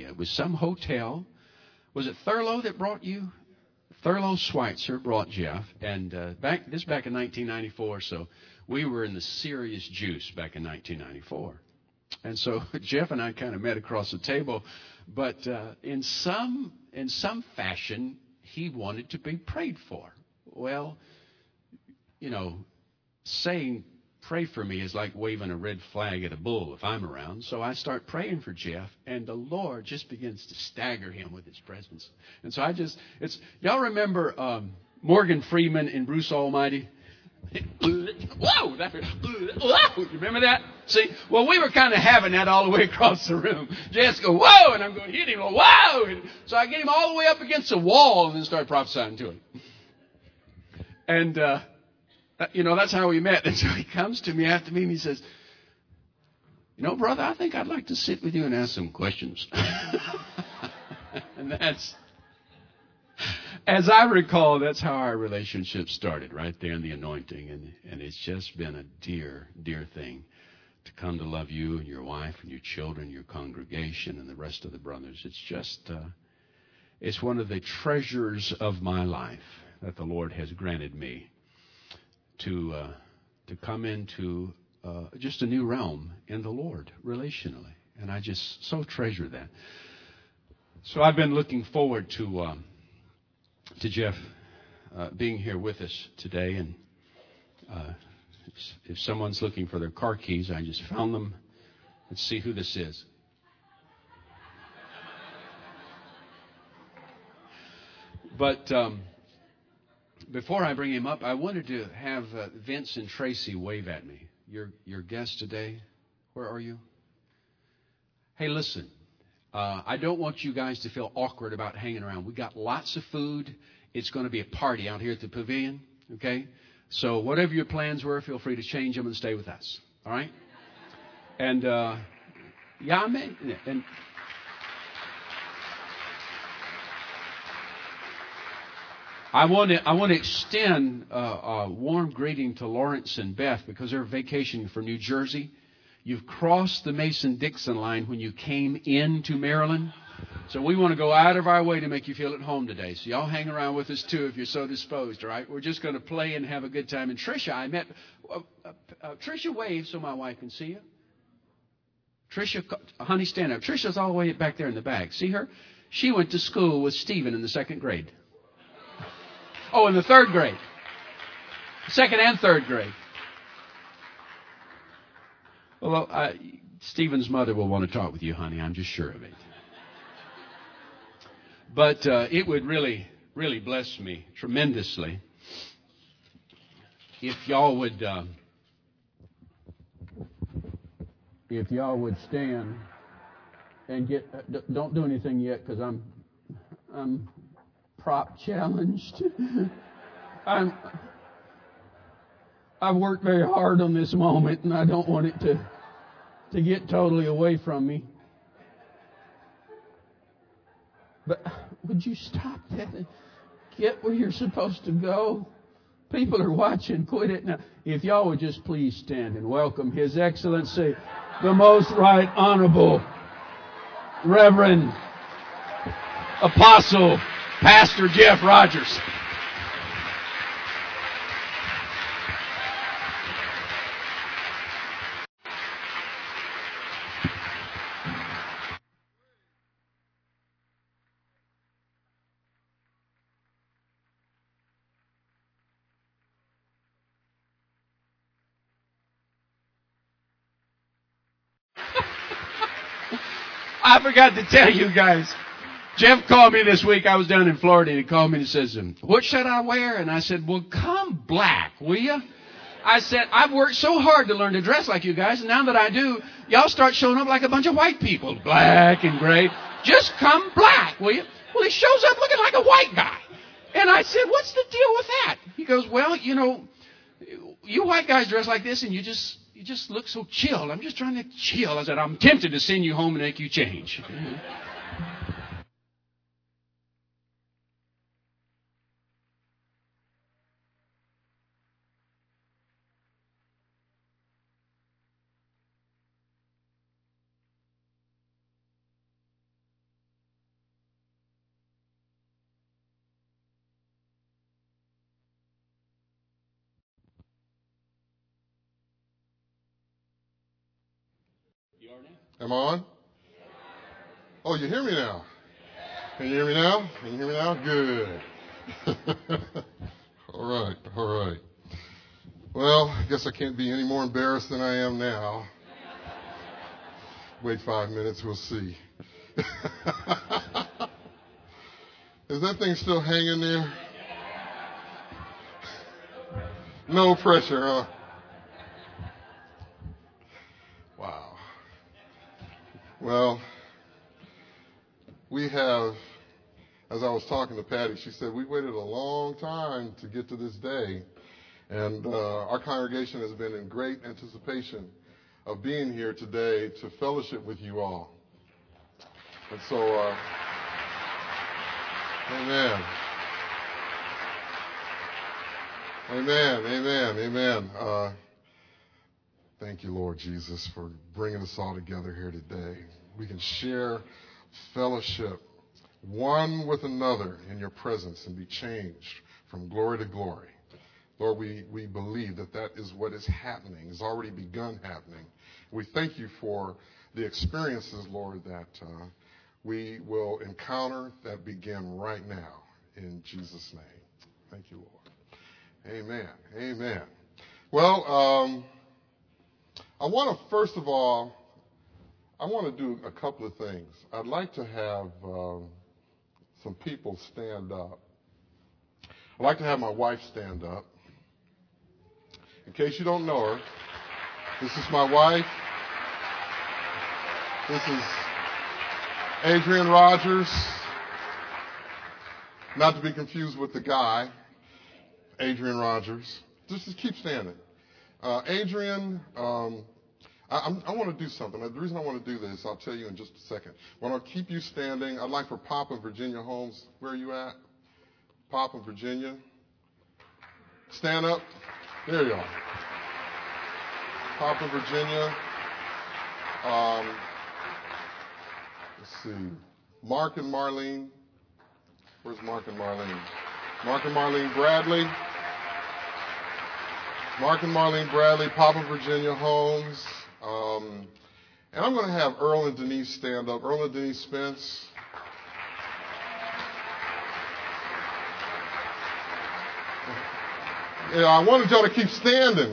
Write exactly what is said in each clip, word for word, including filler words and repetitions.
It was some hotel. Was it Thurlow that brought you? Thurlow Schweitzer brought Jeff, and uh, back this back in nineteen ninety-four. So we were in the serious juice back in nineteen ninety-four, and so Jeff and I kind of met across the table. But uh, in some in some fashion, he wanted to be prayed for. Well, you know, saying pray for me is like waving a red flag at a bull if I'm around. So I start praying for Jeff, and the Lord just begins to stagger him with His presence. And so I just, it's, y'all remember um, Morgan Freeman in Bruce Almighty? Whoa! That, whoa! You remember that? See? Well, we were kind of having that all the way across the room. Jess go, whoa! And I'm going, hit him, go, whoa! And so I get him all the way up against the wall and then start prophesying to him. And, uh, you know, that's how we met. And so he comes to me after me and he says, you know, brother, I think I'd like to sit with you and ask some questions. And that's, as I recall, that's how our relationship started, right there in the anointing. And, and it's just been a dear, dear thing to come to love you and your wife and your children, your congregation, and the rest of the brothers. It's just, uh, it's one of the treasures of my life that the Lord has granted me to uh, to come into uh, just a new realm in the Lord relationally. And I just so treasure that. So I've been looking forward to um, to Jeff uh, being here with us today. And uh, if someone's looking for their car keys, I just found them. Let's see who this is. But um, before I bring him up, I wanted to have uh, Vince and Tracy wave at me. Your your guests today, where are you? Hey, listen, uh, I don't want you guys to feel awkward about hanging around. We got lots of food. It's going to be a party out here at the pavilion, okay? So whatever your plans were, feel free to change them and stay with us, all right? And, uh, yeah, I mean, and... I want to I want to extend uh, a warm greeting to Lawrence and Beth because they're vacationing from New Jersey. You've crossed the Mason-Dixon line when you came into Maryland. So we want to go out of our way to make you feel at home today. So y'all hang around with us, too, if you're so disposed, all right? We're just going to play and have a good time. And Tricia, I met... Uh, uh, uh, Tricia, wave so my wife can see you. Tricia, honey, stand up. Tricia's all the way back there in the back. See her? She went to school with Stephen in the second grade. Oh, in the third grade. Second and third grade. Well, uh, Stephen's mother will want to talk with you, honey. I'm just sure of it. But uh, it would really, really bless me tremendously if y'all would, uh, if y'all would stand and get. Uh, don't do anything yet, because I'm, I'm. prop challenged. I'm, I've worked very hard on this moment, and I don't want it to to get totally away from me. But would you stop that and get where you're supposed to go? People are watching. Quit it now. If y'all would just please stand and welcome His Excellency, the Most Right Honorable Reverend Apostle Pastor Jeff Rogers. I forgot to tell you guys. Jeff called me this week. I was down in Florida, and he called me and says, what should I wear? And I said, well, come black, will you? I said, I've worked so hard to learn to dress like you guys, and now that I do, y'all start showing up like a bunch of white people, black and gray. Just come black, will you? Well, he shows up looking like a white guy. And I said, what's the deal with that? He goes, well, you know, you white guys dress like this, and you just you just look so chill. I'm just trying to chill. I said, I'm tempted to send you home and make you change. Am I on? Oh, you hear me now? Can you hear me now? Can you hear me now? Good. All right, all right. Well, I guess I can't be any more embarrassed than I am now. Wait five minutes, we'll see. Is that thing still hanging there? No pressure, huh? Wow. Well, we have, as I was talking to Patty, she said, we waited a long time to get to this day. And uh, our congregation has been in great anticipation of being here today to fellowship with you all. And so, uh, amen. Amen, amen, amen. Uh, thank you, Lord Jesus, for bringing us all together here today. We can share fellowship one with another in your presence and be changed from glory to glory. Lord, we, we believe that that is what is happening, has already begun happening. We thank you for the experiences, Lord, that uh, we will encounter that begin right now in Jesus' name. Thank you, Lord. Amen. Amen. Well, um, I want to, first of all, I want to do a couple of things. I'd like to have um, some people stand up. I'd like to have my wife stand up. In case you don't know her, this is my wife. This is Adrian Rogers. Not to be confused with the guy, Adrian Rogers. Just, just keep standing. Uh, Adrian, um, I, I'm, I want to do something. The reason I want to do this, I'll tell you in just a second. I want to keep you standing. I'd like for Papa Virginia Holmes. Where are you at? Papa Virginia. Stand up. There you are. Papa Virginia. Um, let's see. Mark and Marlene. Where's Mark and Marlene? Mark and Marlene Bradley. Mark and Marlene Bradley, Papa Virginia Holmes. Um, and I'm going to have Earl and Denise stand up. Earl and Denise Spence. Yeah, I wanted y'all to keep standing.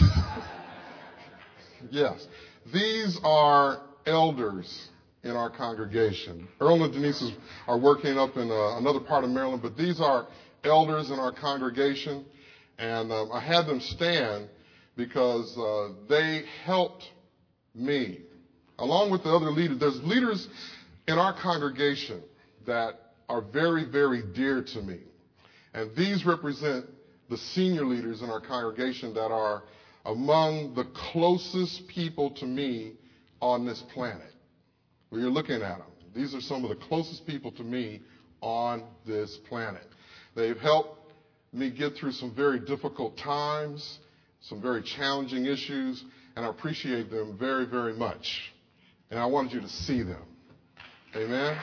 Yes. These are elders in our congregation. Earl and Denise are working up in uh, another part of Maryland, but these are elders in our congregation. And um, I had them stand because uh, they helped me, along with the other leaders. There's leaders in our congregation that are very, very dear to me. And these represent the senior leaders in our congregation that are among the closest people to me on this planet. Well, you're looking at them. These are some of the closest people to me on this planet. They've helped me get through some very difficult times, some very challenging issues, and I appreciate them very, very much. And I wanted you to see them. Amen?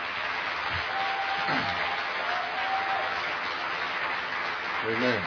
Amen.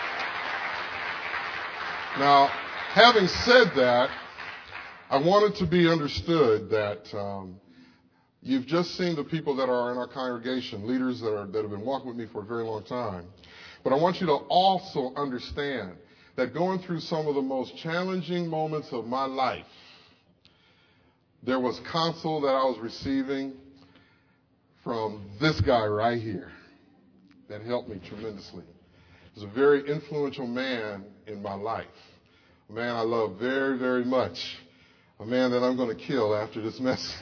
Now, having said that, I want it to be understood that um, you've just seen the people that are in our congregation, leaders that, are, that have been walking with me for a very long time. But I want you to also understand that going through some of the most challenging moments of my life, there was counsel that I was receiving from this guy right here that helped me tremendously. He was a very influential man in my life, a man I love very, very much, a man that I'm going to kill after this message.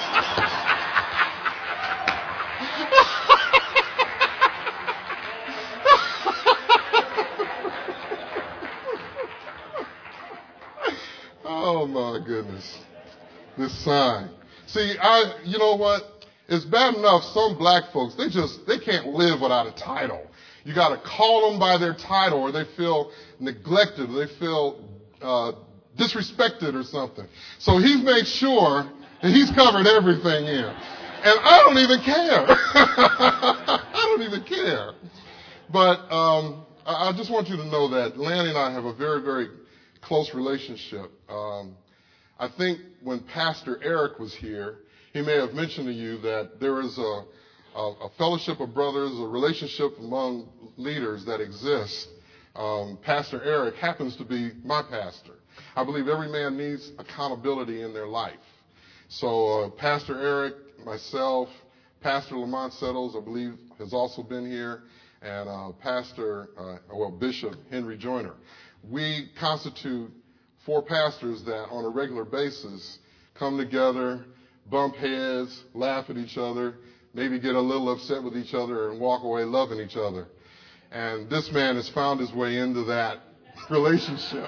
Oh, my goodness. This sign. See, I, you know what? It's bad enough some black folks, they just, they can't live without a title. You got to call them by their title or they feel neglected or they feel uh, disrespected or something. So he's made sure that he's covered everything in. And I don't even care. I don't even care. But um, I, I just want you to know that Lanny and I have a very, very close relationship. Um, I think when Pastor Eric was here, he may have mentioned to you that there is a, a, a fellowship of brothers, a relationship among leaders that exists. Um, Pastor Eric happens to be my pastor. I believe every man needs accountability in their life. So uh, Pastor Eric, myself, Pastor Lamont Settles, I believe, has also been here, and uh, Pastor, uh, well, Bishop Henry Joyner. We constitute four pastors that on a regular basis come together, bump heads, laugh at each other, maybe get a little upset with each other and walk away loving each other. And this man has found his way into that relationship.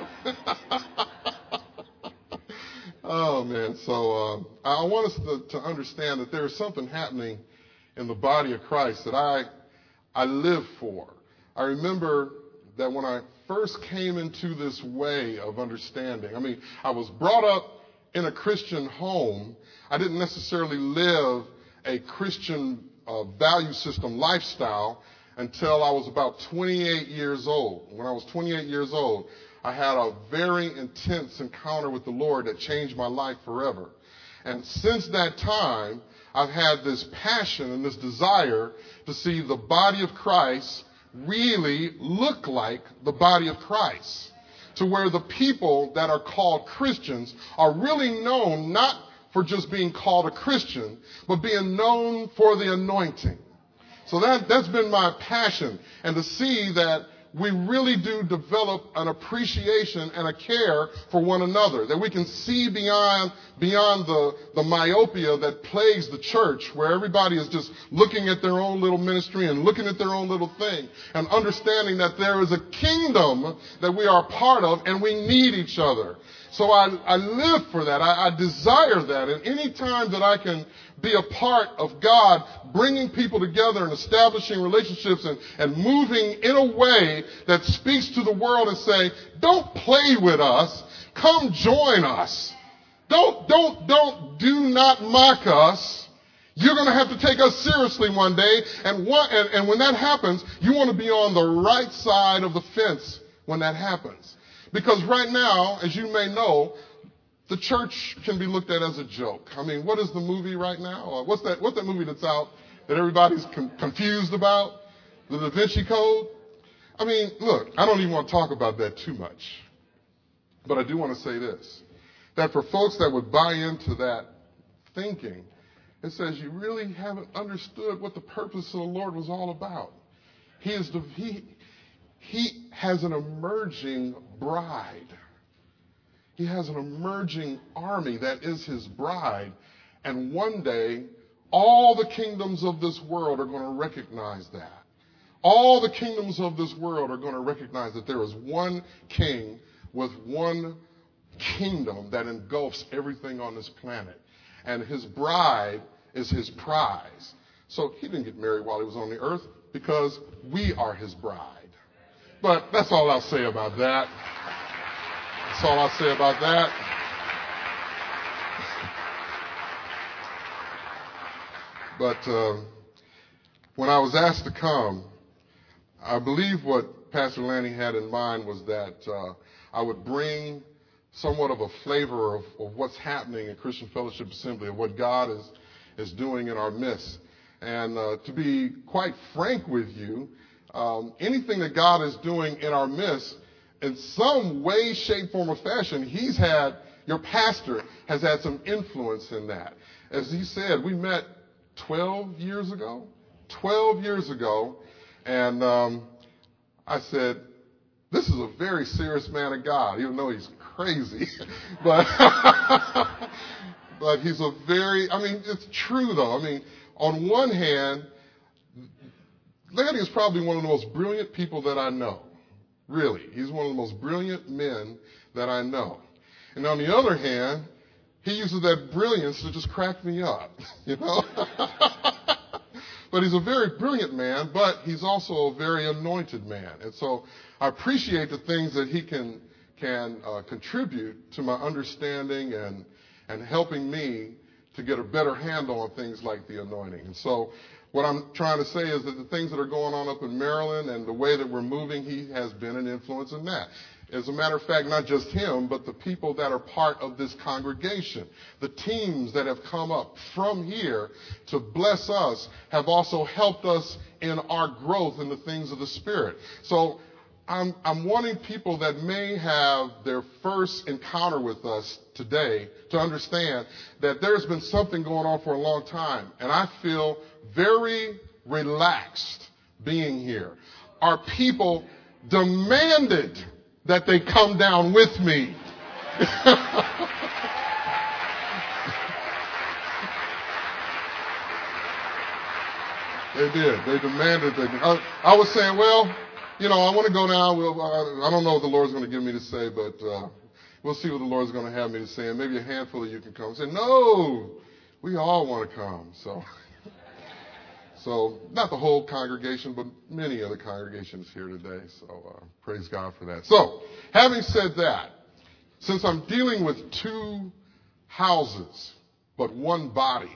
Oh, man. So uh, I want us to, to understand that there is something happening in the body of Christ that I I live for. I remember that when I first came into this way of understanding, I mean, I was brought up in a Christian home. I didn't necessarily live a Christian uh, value system lifestyle until I was about twenty-eight years old. When I was twenty-eight years old, I had a very intense encounter with the Lord that changed my life forever. And since that time, I've had this passion and this desire to see the body of Christ really look like the body of Christ, to where the people that are called Christians are really known not for just being called a Christian, but being known for the anointing. So that, that's been my passion, and to see that we really do develop an appreciation and a care for one another, that we can see beyond beyond the, the myopia that plagues the church, where everybody is just looking at their own little ministry and looking at their own little thing, and understanding that there is a kingdom that we are a part of and we need each other. So I, I live for that. I, I desire that. And any time that I can be a part of God bringing people together and establishing relationships and, and moving in a way that speaks to the world and say, don't play with us. Come join us. Don't, don't, don't, do not mock us. You're going to have to take us seriously one day. And, one, and, and when that happens, you want to be on the right side of the fence when that happens. Because right now, as you may know, the church can be looked at as a joke. I mean, what is the movie right now? What's that, what's that movie that's out that everybody's con- confused about? The Da Vinci Code? I mean, look, I don't even want to talk about that too much. But I do want to say this, that for folks that would buy into that thinking, it says you really haven't understood what the purpose of the Lord was all about. He is the, he, he has an emerging bride. He has an emerging army that is his bride. And one day, all the kingdoms of this world are going to recognize that. All the kingdoms of this world are going to recognize that there is one king with one kingdom that engulfs everything on this planet. And his bride is his prize. So he didn't get married while he was on the earth because we are his bride. But that's all I'll say about that. That's all I'll say about that. But uh, when I was asked to come, I believe what Pastor Lanny had in mind was that uh, I would bring somewhat of a flavor of, of what's happening in Christian Fellowship Assembly, of what God is, is doing in our midst. And uh, to be quite frank with you, um, anything that God is doing in our midst, in some way, shape, form, or fashion, he's had, your pastor has had some influence in that. As he said, we met twelve years ago, twelve years ago, and um, I said, this is a very serious man of God, even though he's crazy. but but he's a very, I mean, it's true, though. I mean, on one hand, Lanny is probably one of the most brilliant people that I know. Really. He's one of the most brilliant men that I know. And on the other hand, he uses that brilliance to just crack me up, you know. But he's a very brilliant man, but he's also a very anointed man. And so I appreciate the things that he can can uh, contribute to my understanding and and helping me to get a better handle on things like the anointing. And so what I'm trying to say is that the things that are going on up in Maryland and the way that we're moving, he has been an influence in that. As a matter of fact, not just him, but the people that are part of this congregation. The teams that have come up from here to bless us have also helped us in our growth in the things of the Spirit. So I'm, I'm wanting people that may have their first encounter with us today to understand that there's been something going on for a long time. And I feel very relaxed being here. Our people demanded that they come down with me. They did. They demanded that. I, I was saying, well, you know, I want to go now. We'll, I, I don't know what the Lord's going to give me to say, but uh, we'll see what the Lord's going to have me to say. And maybe a handful of you can come. I said, no, we all want to come. So, so not the whole congregation, but many of the congregations here today. So uh, praise God for that. So having said that, since I'm dealing with two houses, but one body,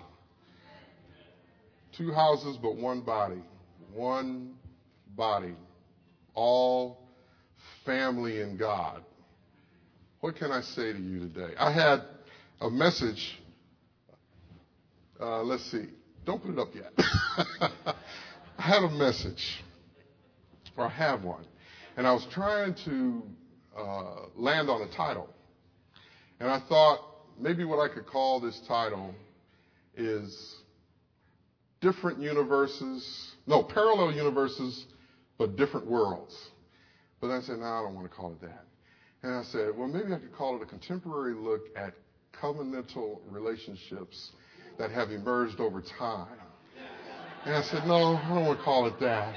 two houses, but one body, one body, all family in God. What can I say to you today? I had a message. Uh, let's see. Don't put it up yet. I had a message, or I have one, and I was trying to uh, land on a title. And I thought maybe what I could call this title is different universes, no, parallel universes, but different worlds. But I said, no, I don't want to call it that. And I said, well, maybe I could call it a contemporary look at covenantal relationships that have emerged over time. And I said, no, I don't want to call it that.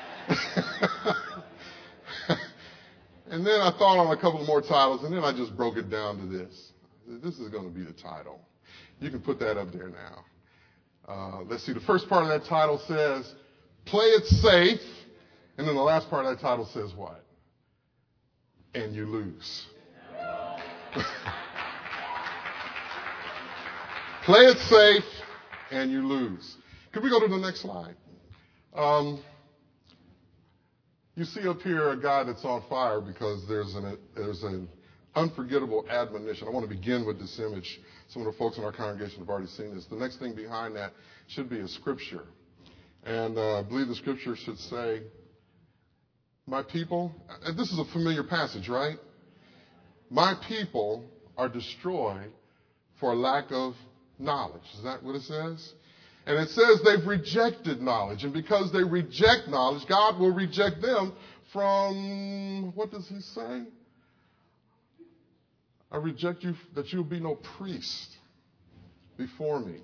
And then I thought on a couple of more titles, and then I just broke it down to this. This is going to be the title. You can put that up there now. Uh, let's see, the first part of that title says, play it safe. And then the last part of that title says what? And you lose. Play it safe and you lose. Could we go to the next slide? Um, you see up here a guy that's on fire because there's an, there's an unforgettable admonition. I want to begin with this image. Some of the folks in our congregation have already seen this. The next thing behind that should be a scripture. And uh, I believe the scripture should say, my people, this is a familiar passage, right? My people are destroyed for lack of knowledge. Is that what it says? And it says they've rejected knowledge. And because they reject knowledge, God will reject them from, what does he say? I reject you that you'll be no priest before me.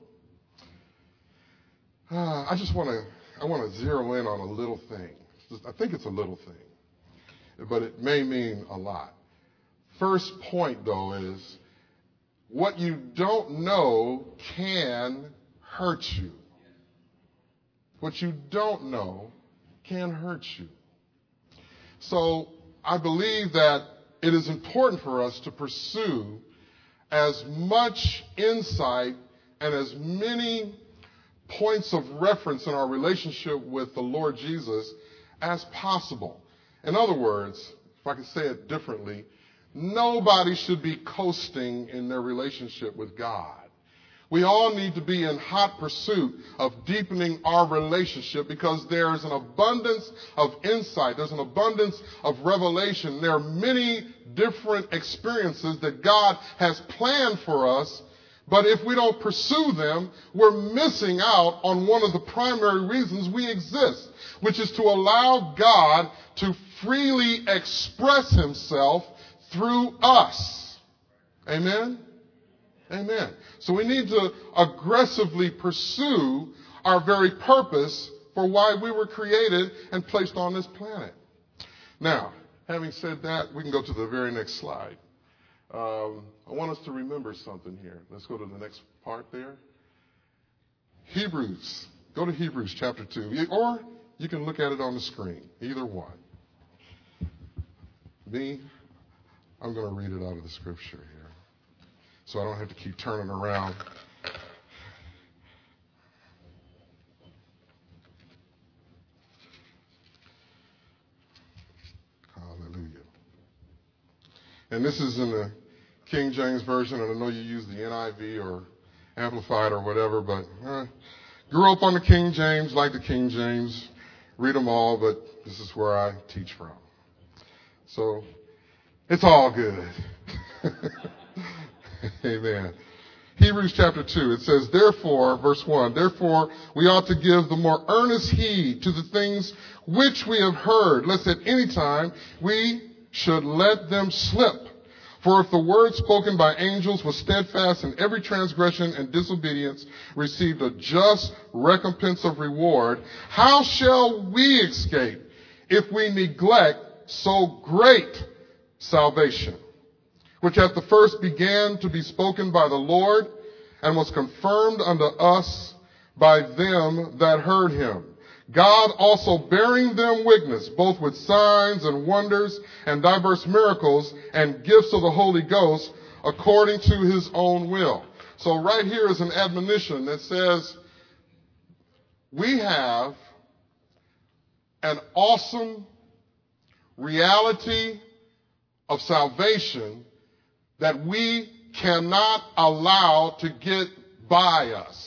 Uh, I just want to, I want to zero in on a little thing. I think it's a little thing, but it may mean a lot. First point, though, is what you don't know can hurt you. What you don't know can hurt you. So I believe that it is important for us to pursue as much insight and as many points of reference in our relationship with the Lord Jesus as possible. In other words, if I can say it differently, nobody should be coasting in their relationship with God. We all need to be in hot pursuit of deepening our relationship because there's an abundance of insight. There's an abundance of revelation. There are many different experiences that God has planned for us. But if we don't pursue them, we're missing out on one of the primary reasons we exist, which is to allow God to freely express himself through us. Amen? Amen. So we need to aggressively pursue our very purpose for why we were created and placed on this planet. Now, having said that, we can go to the very next slide. Um, I want us to remember something here. Let's go to the next part there. Hebrews. Go to Hebrews chapter two. Or you can look at it on the screen. Either one. Me, I'm going to read it out of the scripture here, so I don't have to keep turning around. Hallelujah. And this is in the King James Version, and I know you use the N I V or Amplified or whatever, but uh, grew up on the King James, like the King James, read them all, but this is where I teach from. So it's all good. Amen. Hebrews chapter two, it says, therefore, verse one, therefore we ought to give the more earnest heed to the things which we have heard, lest at any time we should let them slip. For if the word spoken by angels was steadfast, and every transgression and disobedience received a just recompense of reward, how shall we escape if we neglect so great salvation, which at the first began to be spoken by the Lord, and was confirmed unto us by them that heard him, God also bearing them witness, both with signs and wonders and diverse miracles and gifts of the Holy Ghost, according to his own will. So right here is an admonition that says we have an awesome reality of salvation that we cannot allow to get by us.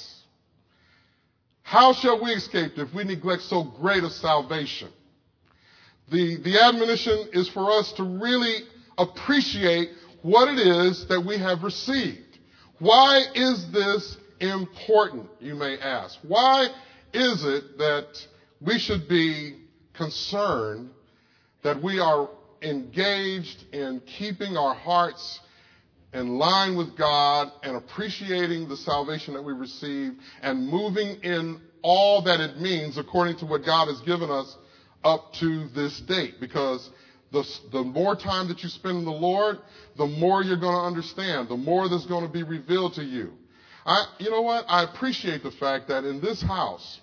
How shall we escape if we neglect so great a salvation? The, the admonition is for us to really appreciate what it is that we have received. Why is this important, you may ask? Why is it that we should be concerned that we are engaged in keeping our hearts in line with God and appreciating the salvation that we receive and moving in all that it means according to what God has given us up to this date? Because the, the more time that you spend in the Lord, the more you're going to understand, the more there's going to be revealed to you. I, you know what? I appreciate the fact that in this house,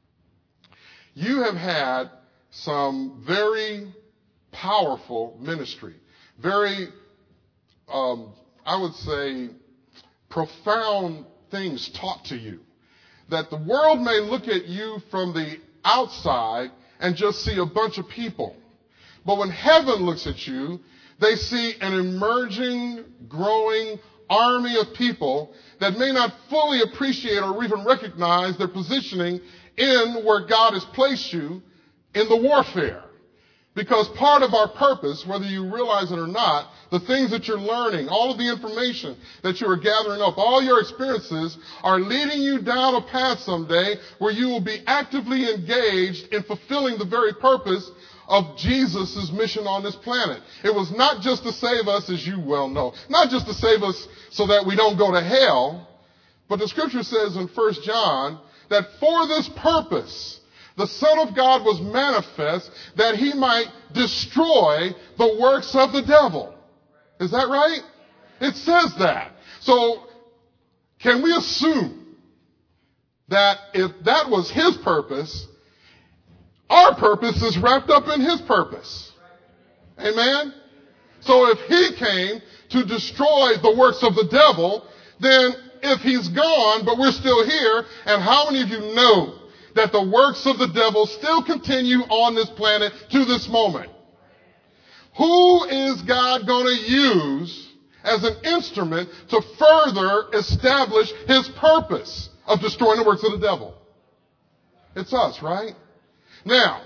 you have had some very powerful ministry, very um, I would say, profound things taught to you. That the world may look at you from the outside and just see a bunch of people. But when heaven looks at you, they see an emerging, growing army of people that may not fully appreciate or even recognize their positioning in where God has placed you in the warfare. Because part of our purpose, whether you realize it or not, the things that you're learning, all of the information that you are gathering up, all your experiences are leading you down a path someday where you will be actively engaged in fulfilling the very purpose of Jesus' mission on this planet. It was not just to save us, as you well know, not just to save us so that we don't go to hell, but the scripture says in First John that for this purpose, the Son of God was manifest that he might destroy the works of the devil. Is that right? It says that. So can we assume that if that was his purpose, our purpose is wrapped up in his purpose? Amen? So if he came to destroy the works of the devil, then if he's gone, but we're still here, and how many of you know that the works of the devil still continue on this planet to this moment? Who is God going to use as an instrument to further establish his purpose of destroying the works of the devil? It's us, right? Now,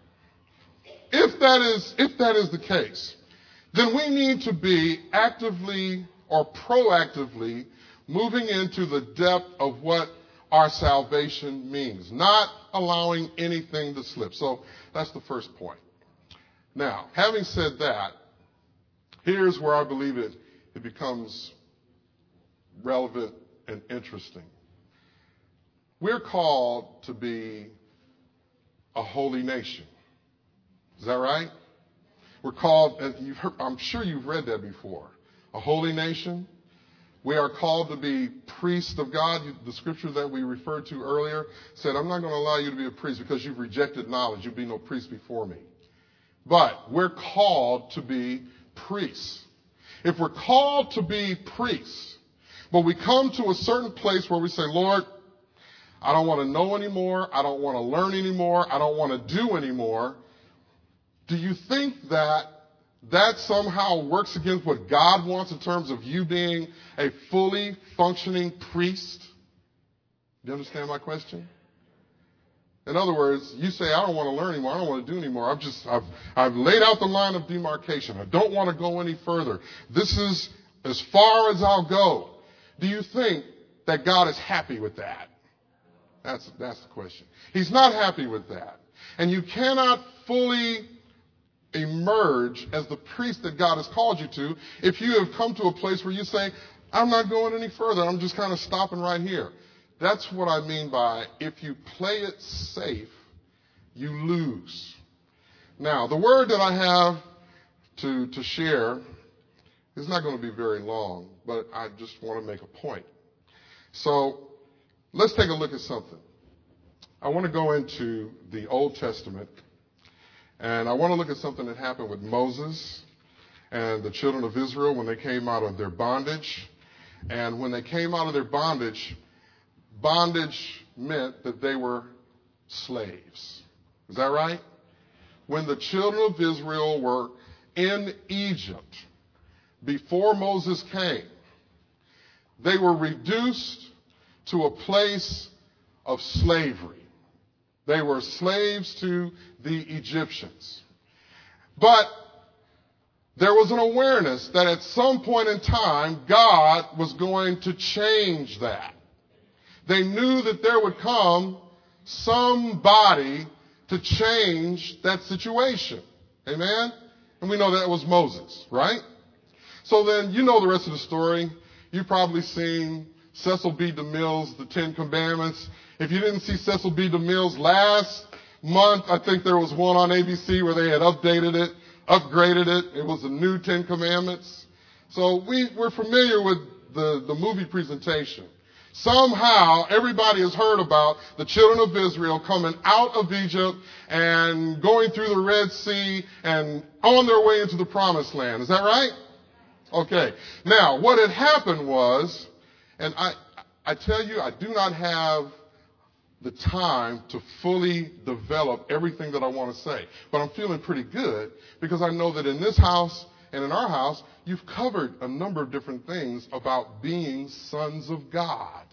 if that is, if that is the case, then we need to be actively or proactively moving into the depth of what our salvation means, not allowing anything to slip. So that's the first point. Now, having said that, here's where I believe it, it becomes relevant and interesting. We're called to be a holy nation. Is that right? We're called, you've heard, I'm sure you've read that before, a holy nation. We are called to be priests of God. The scripture that we referred to earlier said, I'm not going to allow you to be a priest because you've rejected knowledge. You'll be no priest before me. But we're called to be priests. If we're called to be priests, but we come to a certain place where we say, Lord, I don't want to know anymore. I don't want to learn anymore. I don't want to do anymore. Do you think that that somehow works against what God wants in terms of you being a fully functioning priest? Do you understand my question? In other words, you say, I don't want to learn anymore. I don't want to do anymore. I've just, I've, I've laid out the line of demarcation. I don't want to go any further. This is as far as I'll go. Do you think that God is happy with that? That's, that's the question. He's not happy with that. And you cannot fully emerge as the priest that God has called you to if you have come to a place where you say, I'm not going any further. I'm just kind of stopping right here. That's what I mean by if you play it safe, you lose. Now, the word that I have to, to share is not going to be very long, but I just want to make a point. So let's take a look at something. I want to go into the Old Testament, and I want to look at something that happened with Moses and the children of Israel when they came out of their bondage. And when they came out of their bondage, bondage meant that they were slaves. Is that right? When the children of Israel were in Egypt, before Moses came, they were reduced to a place of slavery. They were slaves to the Egyptians. But there was an awareness that at some point in time, God was going to change that. They knew that there would come somebody to change that situation. Amen? And we know that was Moses, right? So then you know the rest of the story. You've probably seen Cecil B. DeMille's The Ten Commandments. If you didn't see Cecil B. DeMille's last month, I think there was one on A B C where they had updated it, upgraded it. It was the new Ten Commandments. So we, we're familiar with the, the movie presentation. Somehow everybody has heard about the children of Israel coming out of Egypt and going through the Red Sea and on their way into the Promised Land. Is that right? Okay. Now, what had happened was, and I, I tell you, I do not have the time to fully develop everything that I want to say. But I'm feeling pretty good because I know that in this house and in our house, you've covered a number of different things about being sons of God.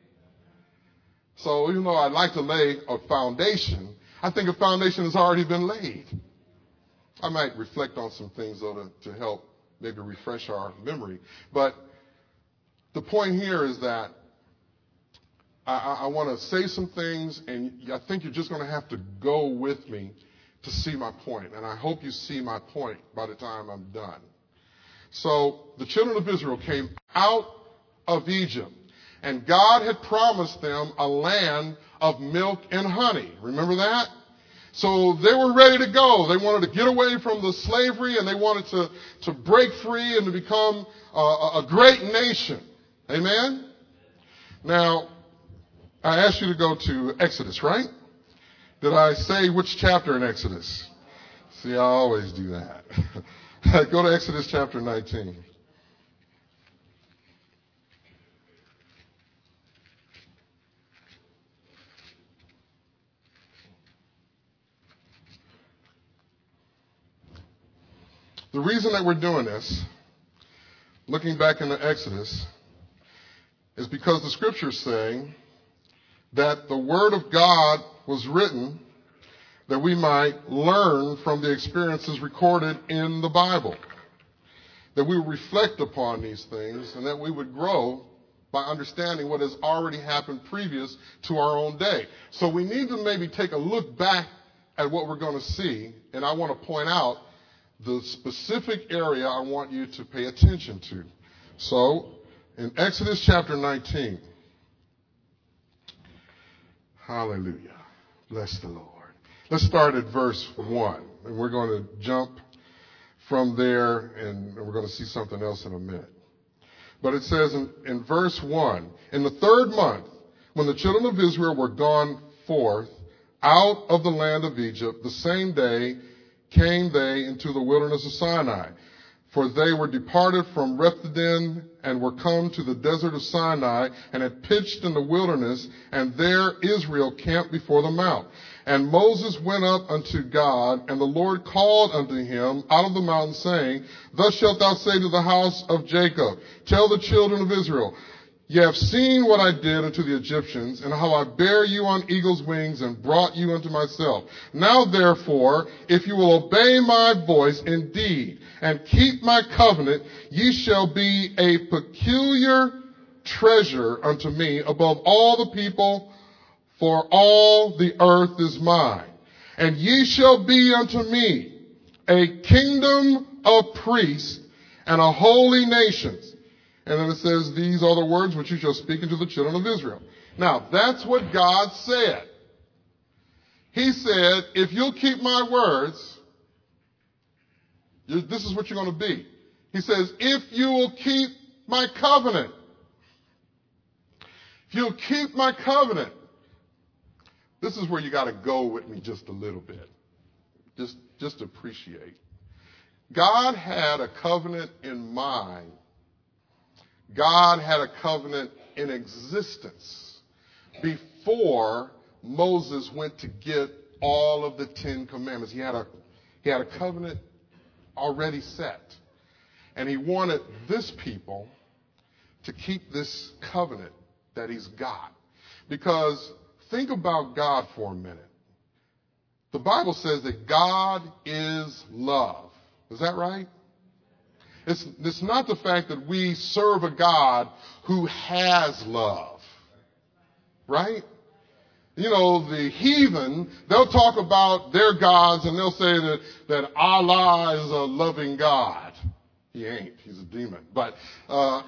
So even though I'd like to lay a foundation, I think a foundation has already been laid. I might reflect on some things, though, to, to help maybe refresh our memory. But the point here is that I, I want to say some things, and I think you're just going to have to go with me to see my point. And I hope you see my point by the time I'm done. So the children of Israel came out of Egypt, and God had promised them a land of milk and honey. Remember that? So they were ready to go. They wanted to get away from the slavery, and they wanted to, to break free and to become a, a great nation. Amen? Now, I asked you to go to Exodus, right? Did I say which chapter in Exodus? See, I always do that. Go to Exodus chapter nineteen. The reason that we're doing this, looking back into Exodus, is because the scriptures say that the word of God was written that we might learn from the experiences recorded in the Bible, that we would reflect upon these things, and that we would grow by understanding what has already happened previous to our own day. So we need to maybe take a look back at what we're going to see, and I want to point out the specific area I want you to pay attention to. So, in Exodus chapter nineteen, hallelujah, bless the Lord. Let's start at verse one, and we're going to jump from there, and we're going to see something else in a minute. But it says in, in verse one, in the third month, when the children of Israel were gone forth out of the land of Egypt, the same day came they into the wilderness of Sinai. For they were departed from Rephidim and were come to the desert of Sinai and had pitched in the wilderness, and there Israel camped before the mount. And Moses went up unto God, and the Lord called unto him out of the mountain, saying, Thus shalt thou say to the house of Jacob, Tell the children of Israel, Ye have seen what I did unto the Egyptians, and how I bare you on eagle's wings and brought you unto myself. Now therefore, if you will obey my voice indeed, and keep my covenant, ye shall be a peculiar treasure unto me above all the people, for all the earth is mine. And ye shall be unto me a kingdom of priests and a holy nation. And then it says, these are the words which you shall speak unto the children of Israel. Now, that's what God said. He said, if you'll keep my words, this is what you're going to be. He says, if you will keep my covenant, if you'll keep my covenant, this is where you got to go with me just a little bit. Just, just appreciate. God had a covenant in mind. God had a covenant in existence before Moses went to get all of the Ten Commandments. He had a, he had a covenant already set. And he wanted this people to keep this covenant that he's got. Because think about God for a minute. The Bible says that God is love. Is that right? It's, it's not the fact that we serve a God who has love. Right? You know, the heathen, they'll talk about their gods and they'll say that, that Allah is a loving God. He ain't. He's a demon. But, uh,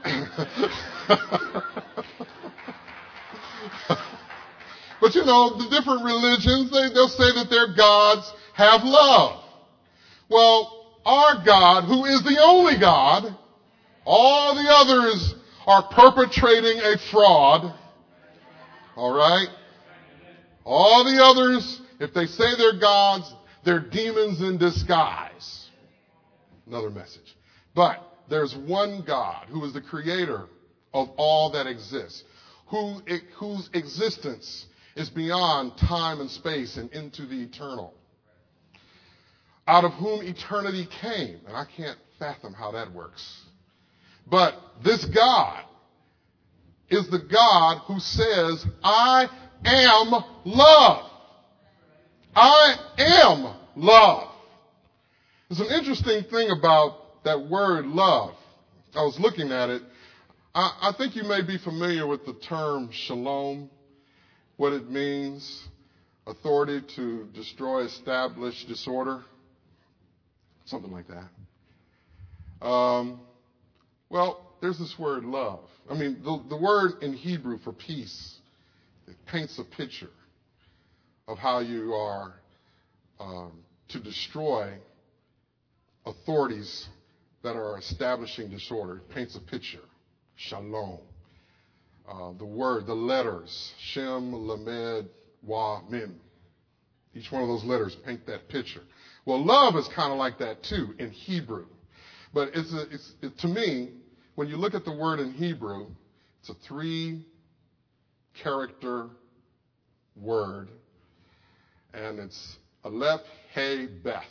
but you know, the different religions, they, they'll say that their gods have love. Well, our God, who is the only God, all the others are perpetrating a fraud. All right? All the others, if they say they're gods, they're demons in disguise. Another message. But there's one God who is the creator of all that exists, who, whose existence is beyond time and space and into the eternal, out of whom eternity came. And I can't fathom how that works. But this God is the God who says, I am love. I am love. There's an interesting thing about that word love. I was looking at it. I, I think you may be familiar with the term shalom, what it means, authority to destroy, establish disorder. Something like that. Um, well, there's this word love. I mean, the, the word in Hebrew for peace, it paints a picture of how you are um, to destroy authorities that are establishing disorder. It paints a picture. Shalom. Uh, the word, the letters, Shem, Lamed, Wa, Mem. Each one of those letters paint that picture. Well, love is kind of like that too in Hebrew. But it's, a, it's it, to me, when you look at the word in Hebrew, it's a three-character word. And it's Aleph, He, Beth.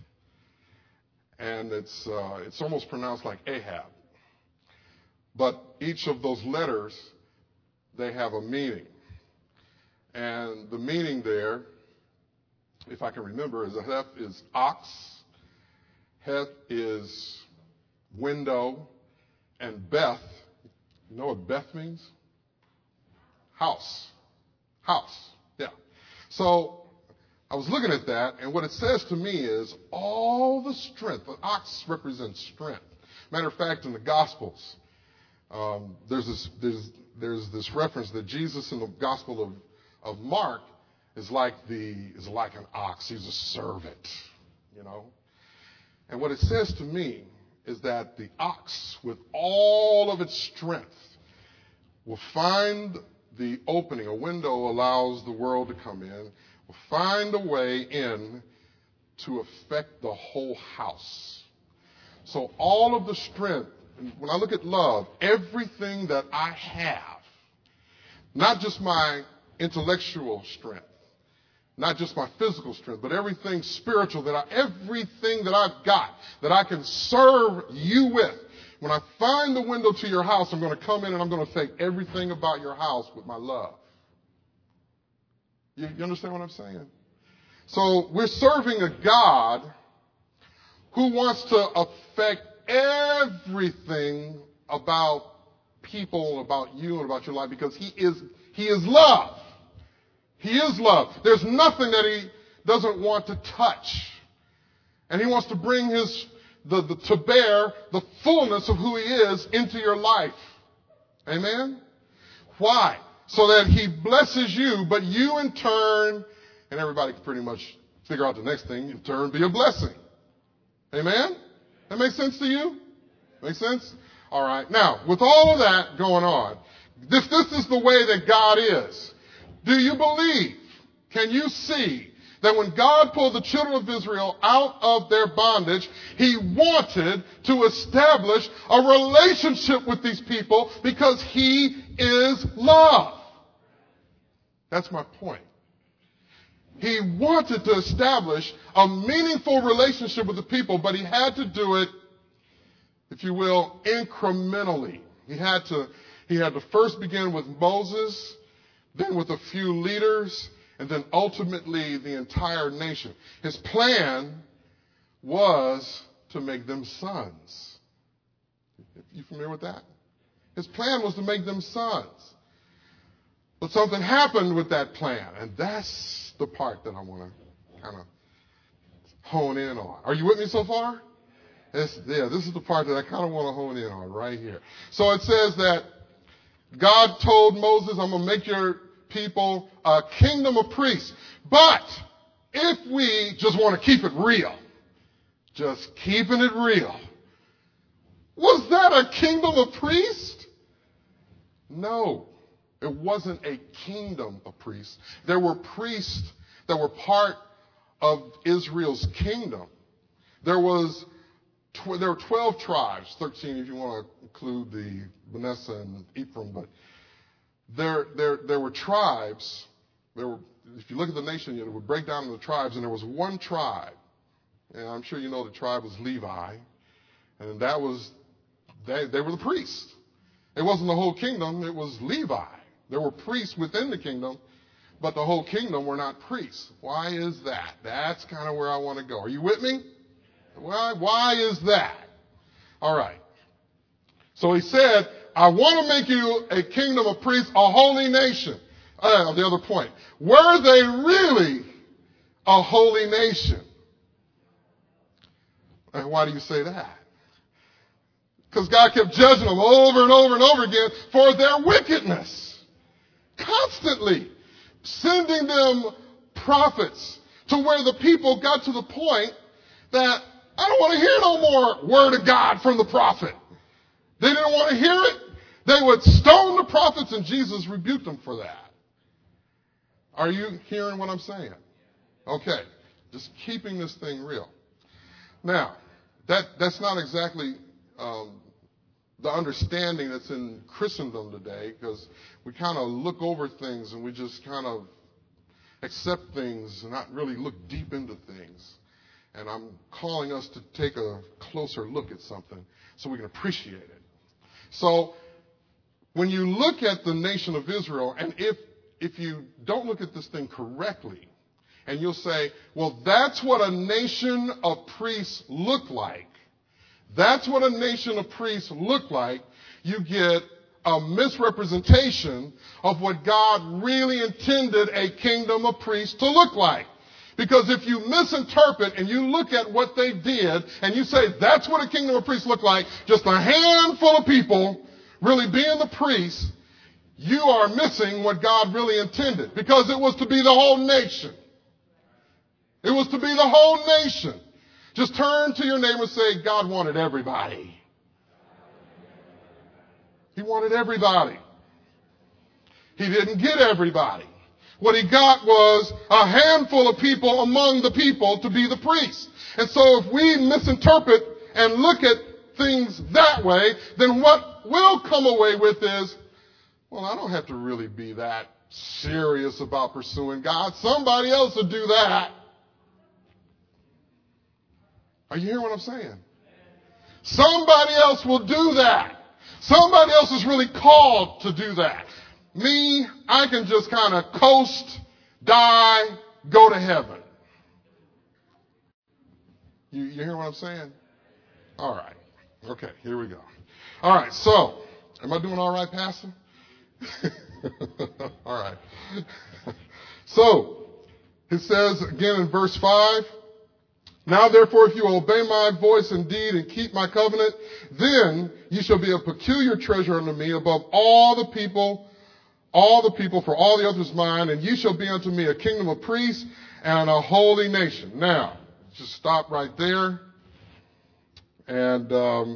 And it's uh, it's almost pronounced like Ahab. But each of those letters, they have a meaning. And the meaning there, if I can remember, is Aleph is ox, Het is window, and Beth, you know what Beth means? House. House. Yeah. So I was looking at that, and what it says to me is all the strength. The ox represents strength. Matter of fact, in the Gospels, um, there's this there's there's this reference that Jesus in the Gospel of of Mark is like the is like an ox. He's a servant, you know. And what it says to me is that the ox, with all of its strength, will find the opening. A window allows the world to come in. Will find a way in to affect the whole house. So all of the strength, when I look at love, everything that I have, not just my intellectual strength, not just my physical strength, but everything spiritual, that I, everything that I've got that I can serve you with. When I find the window to your house, I'm going to come in and I'm going to take everything about your house with my love. You, you understand what I'm saying? So we're serving a God who wants to affect everything about people, about you, and about your life, because he is, he is love. He is love. There's nothing that he doesn't want to touch. And he wants to bring his, the, the, to bear the fullness of who he is into your life. Amen? Why? So that he blesses you, but you in turn, and everybody can pretty much figure out the next thing, in turn be a blessing. Amen? That makes sense to you? Make sense? All right. Now, with all of that going on, this, this is the way that God is. Do you believe? Can you see that when God pulled the children of Israel out of their bondage, he wanted to establish a relationship with these people because he is love? That's my point. He wanted to establish a meaningful relationship with the people, but he had to do it, if you will, incrementally. He had to, he had to first begin with Moses, then with a few leaders, and then ultimately the entire nation. His plan was to make them sons. You familiar with that? His plan was to make them sons. But something happened with that plan, and that's the part that I want to kind of hone in on. Are you with me so far? It's, yeah, this is the part that I kind of want to hone in on right here. So it says that God told Moses, I'm going to make your people a kingdom of priests. But if we just want to keep it real, just keeping it real, was that a kingdom of priests? No. It wasn't a kingdom of priests. There were priests that were part of Israel's kingdom. There was tw- there were twelve tribes, thirteen if you want to include the Manasseh and Ephraim, but there there there were tribes. There were, if you look at the nation, it would break down into the tribes, and there was one tribe, and I'm sure you know the tribe was Levi, and that was they they were the priests. It wasn't the whole kingdom; it was Levi. There were priests within the kingdom, but the whole kingdom were not priests. Why is that? That's kind of where I want to go. Are you with me? Why, why is that? All right. So he said, I want to make you a kingdom of priests, a holy nation. Uh, the other point. Were they really a holy nation? And why do you say that? Because God kept judging them over and over and over again for their wickedness. Constantly sending them prophets to where the people got to the point that I don't want to hear no more word of God from the prophet. They didn't want to hear it. They would stone the prophets, and Jesus rebuked them for that. Are you hearing what I'm saying? Okay. Just keeping this thing real. Now, that that's not exactly um, the understanding that's in Christendom today, because we kind of look over things and we just kind of accept things and not really look deep into things. And I'm calling us to take a closer look at something so we can appreciate it. So when you look at the nation of Israel, and if if you don't look at this thing correctly, and you'll say, well, that's what a nation of priests look like. That's what a nation of priests look like. You get a misrepresentation of what God really intended a kingdom of priests to look like. Because if you misinterpret and you look at what they did and you say that's what a kingdom of priests look like, just a handful of people really being the priests, you are missing what God really intended. Because it was to be the whole nation. It was to be the whole nation. Just turn to your neighbor and say, God wanted everybody. He wanted everybody. He didn't get everybody. What he got was a handful of people among the people to be the priests. And so if we misinterpret and look at things that way, then what we'll come away with is, well, I don't have to really be that serious about pursuing God. Somebody else will do that. Are you hearing what I'm saying? Somebody else will do that. Somebody else is really called to do that. Me, I can just kind of coast, die, go to heaven. You, you hear what I'm saying? All right. Okay, here we go. All right, so, am I doing all right, Pastor? All right. So, it says again in verse five, now therefore if you obey my voice indeed and keep my covenant, then ye shall be a peculiar treasure unto me above all the people, all the people, for all the others mine, and ye shall be unto me a kingdom of priests and a holy nation. Now, just stop right there. And um,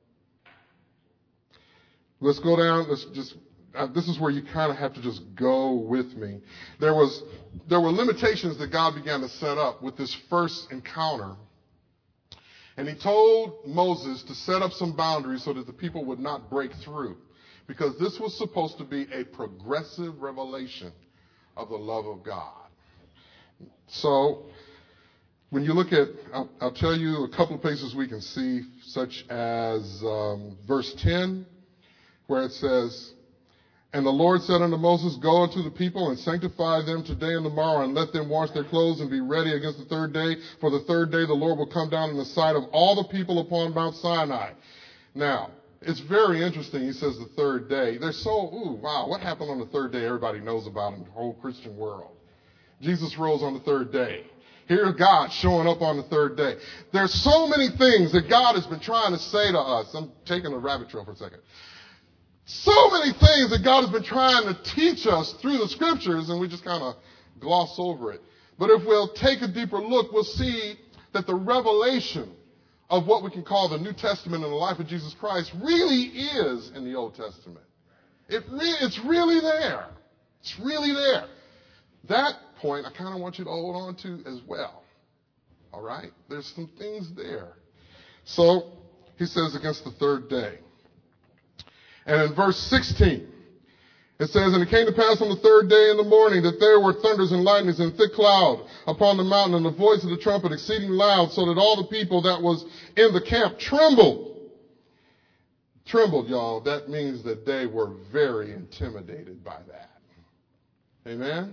let's go down. Let's just. Uh, this is where you kind of have to just go with me. There was, there were limitations that God began to set up with this first encounter, and He told Moses to set up some boundaries so that the people would not break through, because this was supposed to be a progressive revelation of the love of God. So, when you look at, I'll, I'll tell you a couple of places we can see, such as um, verse ten, where it says, and the Lord said unto Moses, go unto the people and sanctify them today and tomorrow, and let them wash their clothes and be ready against the third day. For the third day the Lord will come down in the sight of all the people upon Mount Sinai. Now, it's very interesting. He says the third day. They're so, ooh, wow, what happened on the third day everybody knows about in the whole Christian world? Jesus rose on the third day. Here's God showing up on the third day. There's so many things that God has been trying to say to us. I'm taking a rabbit trail for a second. So many things that God has been trying to teach us through the scriptures, and we just kind of gloss over it. But if we'll take a deeper look, we'll see that the revelation of what we can call the New Testament in the life of Jesus Christ really is in the Old Testament. It re- it's really there. It's really there. That point I kind of want you to hold on to as well. All right? There's some things there. So, he says against the third day. And in verse sixteen, it says, and it came to pass on the third day in the morning that there were thunders and lightnings and thick cloud upon the mountain, and the voice of the trumpet exceeding loud, so that all the people that was in the camp trembled. Trembled, y'all. That means that they were very intimidated by that. Amen?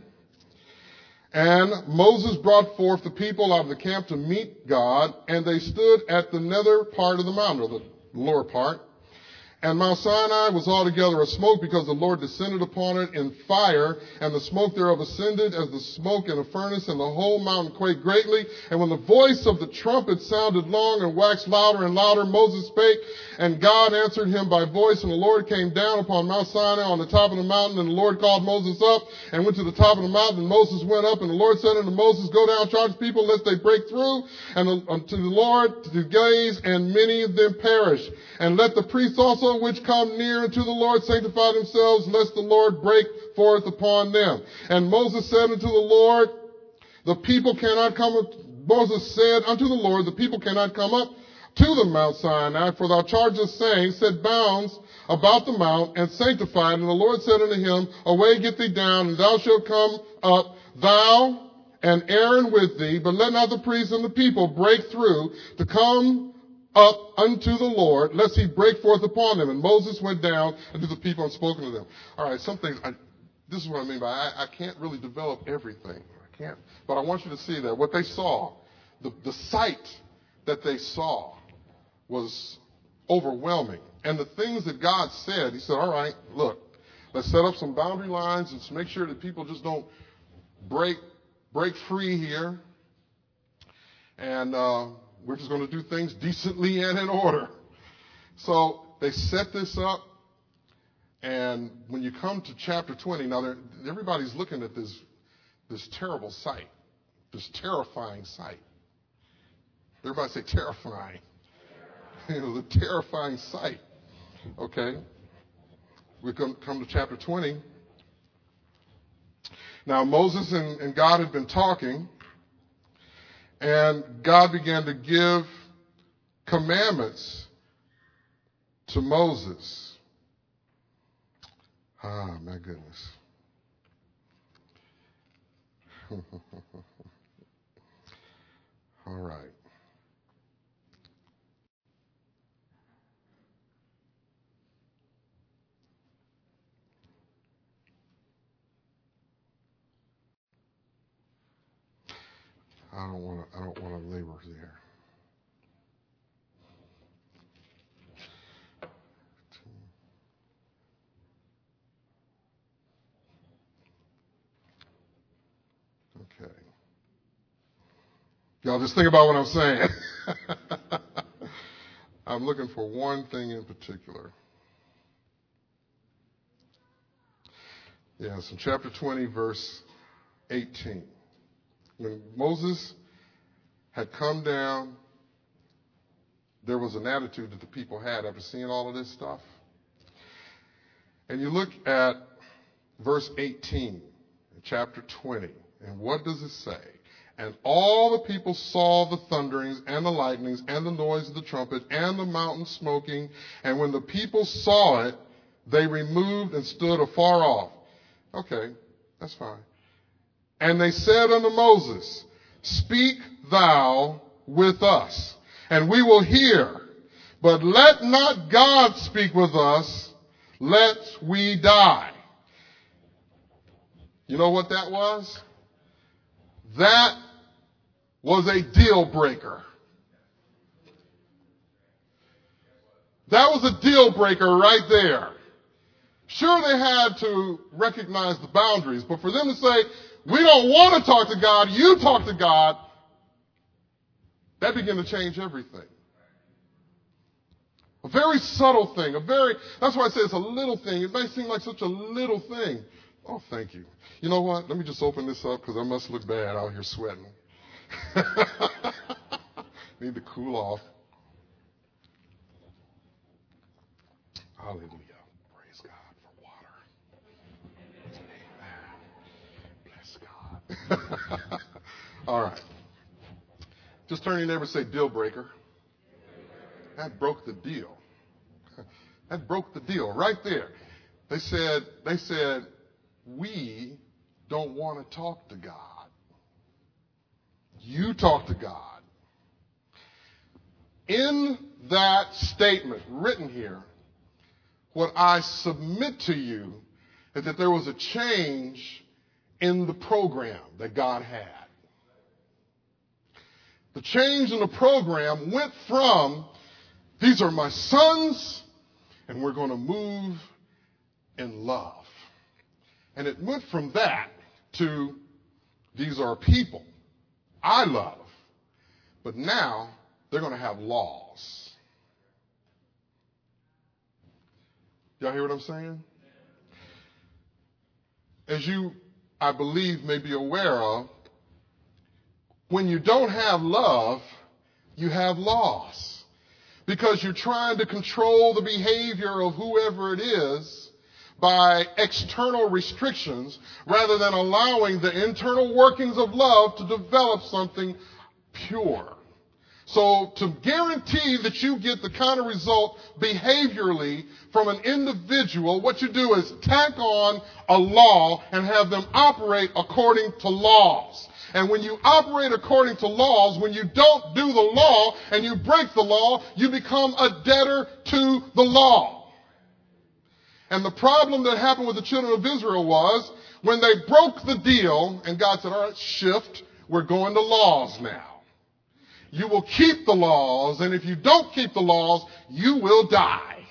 And Moses brought forth the people out of the camp to meet God, and they stood at the nether part of the mountain, or the lower part. And Mount Sinai was altogether a smoke, because the Lord descended upon it in fire, and the smoke thereof ascended as the smoke in a furnace, and the whole mountain quaked greatly. And when the voice of the trumpet sounded long and waxed louder and louder, Moses spake, and God answered him by voice, and the Lord came down upon Mount Sinai on the top of the mountain, and the Lord called Moses up, and went to the top of the mountain, and Moses went up, and the Lord said unto Moses, go down, charge the people, lest they break through, and the, unto the Lord to gaze, and many of them perish. And let the priests also which come near unto the Lord sanctify themselves, lest the Lord break forth upon them. And Moses said unto the Lord, the people cannot come up. Moses said unto the Lord, the people cannot come up to the Mount Sinai, for thou chargest, saying, set bounds about the mount, and sanctify it. And the Lord said unto him, away, get thee down, and thou shalt come up, thou and Aaron with thee, but let not the priests and the people break through to come up unto the Lord, lest he break forth upon them. And Moses went down unto the people and spoke unto them. All right, some things, I, this is what I mean by I, I can't really develop everything. I can't, but I want you to see that what they saw, the, the sight that they saw was overwhelming. And the things that God said, he said, all right, look, let's set up some boundary lines and make sure that people just don't break, break free here. And, uh, we're just going to do things decently and in order. So they set this up, and when you come to chapter twenty, now everybody's looking at this, this terrible sight, this terrifying sight. Everybody say terrifying. It was a terrifying sight. Okay. We come, come to chapter twenty. Now Moses and, and God had been talking. And God began to give commandments to Moses. Ah, my goodness. All right. I don't want to. I don't want to labor there. Okay. Y'all just think about what I'm saying. I'm looking for one thing in particular. Yes, in chapter twenty, verse eighteen. When Moses had come down, there was an attitude that the people had after seeing all of this stuff. And you look at verse eighteen in chapter twenty, and what does it say? And all the people saw the thunderings and the lightnings and the noise of the trumpet and the mountain smoking. And when the people saw it, they removed and stood afar off. Okay, that's fine. And they said unto Moses, Speak thou with us, and we will hear. But let not God speak with us, lest we die. You know what that was? That was a deal breaker. That was a deal breaker right there. Sure, they had to recognize the boundaries, but for them to say, we don't want to talk to God, you talk to God, that began to change everything. A very subtle thing, a very, that's why I say it's a little thing. It may seem like such a little thing. Oh, thank you. You know what? Let me just open this up because I must look bad out here sweating. Need to cool off. Hallelujah. Praise God for water. Amen. Bless God. All right. Just turn to your neighbor and say, deal breaker. That broke the deal. That broke the deal right there. They said, they said, we don't want to talk to God. You talk to God. In that statement written here, what I submit to you is that there was a change in the program that God had. The change in the program went from, these are my sons, and we're going to move in love. And it went from that to, these are people I love, but now they're going to have laws. Y'all hear what I'm saying? As you, I believe, may be aware of, when you don't have love, you have laws. Because you're trying to control the behavior of whoever it is by external restrictions rather than allowing the internal workings of love to develop something pure. So to guarantee that you get the kind of result behaviorally from an individual, what you do is tack on a law and have them operate according to laws. And when you operate according to laws, when you don't do the law and you break the law, you become a debtor to the law. And the problem that happened with the children of Israel was when they broke the deal and God said, all right, shift, we're going to laws now. You will keep the laws, and if you don't keep the laws, you will die.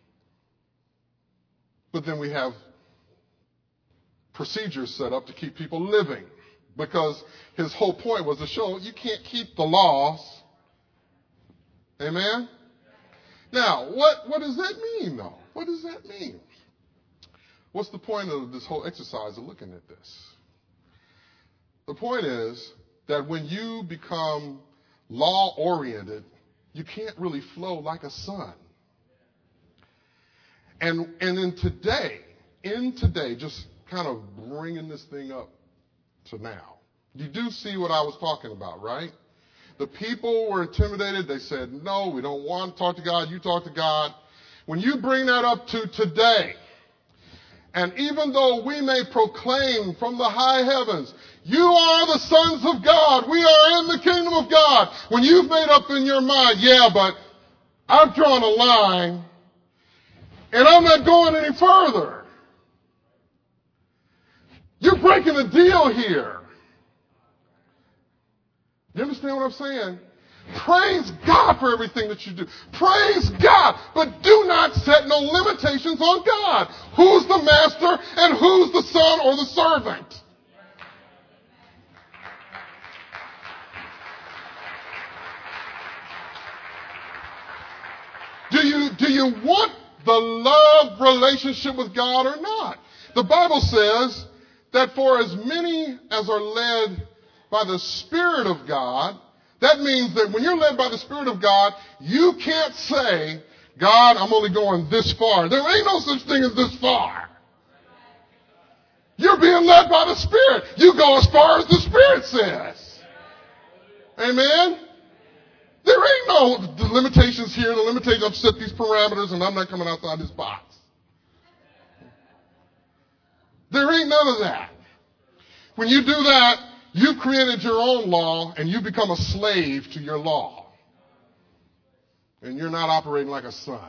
But then we have procedures set up to keep people living, because his whole point was to show you can't keep the laws. Amen? Now, what, what does that mean, though? What does that mean? What's the point of this whole exercise of looking at this? The point is that when you become law-oriented, you can't really flow like a son. And, and in today, in today, just kind of bringing this thing up to now, you do see what I was talking about, right? The people were intimidated. They said, no, we don't want to talk to God. You talk to God. When you bring that up to today, and even though we may proclaim from the high heavens, you are the sons of God, we are in the kingdom of God. When you've made up in your mind, yeah, but I've drawn a line, and I'm not going any further. You're breaking a deal here. You understand what I'm saying? Praise God for everything that you do. Praise God, but do not set no limitations on God. Who's the master and who's the son or the servant? Do you, do you want the love relationship with God or not? The Bible says that for as many as are led by the Spirit of God, that means that when you're led by the Spirit of God, you can't say, God, I'm only going this far. There ain't no such thing as this far. You're being led by the Spirit. You go as far as the Spirit says. Amen? There ain't no the limitations here, the limitations. I've set these parameters and I'm not coming outside this box. There ain't none of that. When you do that, you've created your own law and you become a slave to your law. And you're not operating like a son.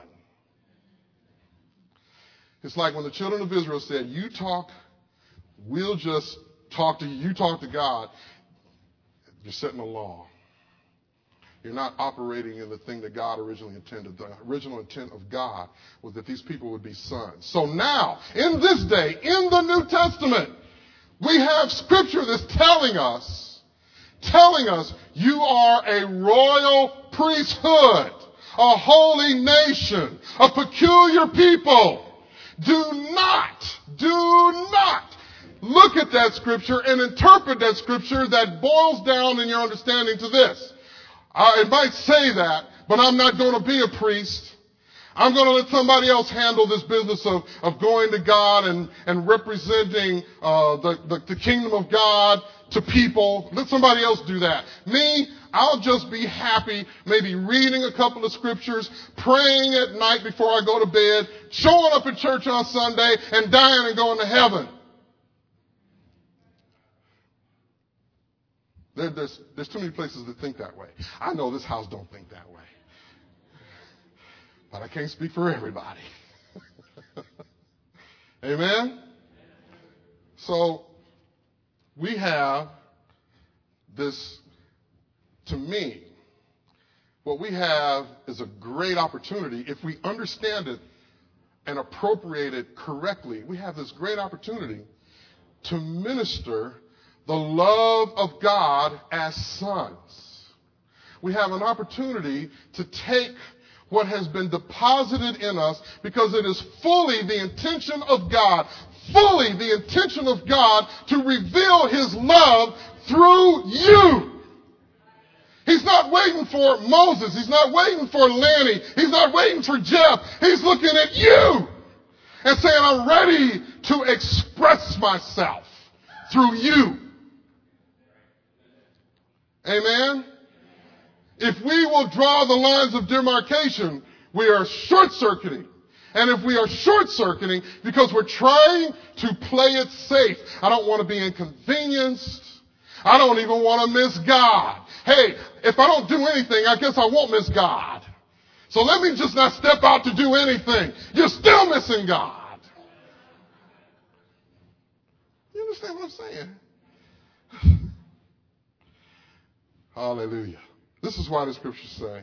It's like when the children of Israel said, you talk, we'll just talk to you. You talk to God. You're setting a law. You're not operating in the thing that God originally intended. The original intent of God was that these people would be sons. So now, in this day, in the New Testament, we have scripture that's telling us, telling us you are a royal priesthood, a holy nation, a peculiar people. Do not, do not look at that scripture and interpret that scripture that boils down in your understanding to this. Uh, it might say that, but I'm not going to be a priest. I'm going to let somebody else handle this business of, of going to God and, and representing uh, the, the, the kingdom of God to people. Let somebody else do that. Me, I'll just be happy maybe reading a couple of scriptures, praying at night before I go to bed, showing up at church on Sunday, and dying and going to heaven. There, there's, there's too many places that think that way. I know this house don't think that way. But I can't speak for everybody. Amen? So, we have this, to me, what we have is a great opportunity. If we understand it and appropriate it correctly, we have this great opportunity to minister the love of God as sons. We have an opportunity to take what has been deposited in us because it is fully the intention of God, fully the intention of God to reveal his love through you. He's not waiting for Moses. He's not waiting for Lanny. He's not waiting for Jeff. He's looking at you and saying, I'm ready to express myself through you. Amen? If we will draw the lines of demarcation, we are short-circuiting. And if we are short-circuiting because we're trying to play it safe, I don't want to be inconvenienced. I don't even want to miss God. Hey, if I don't do anything, I guess I won't miss God. So let me just not step out to do anything. You're still missing God. You understand what I'm saying? Hallelujah. This is why the scriptures say,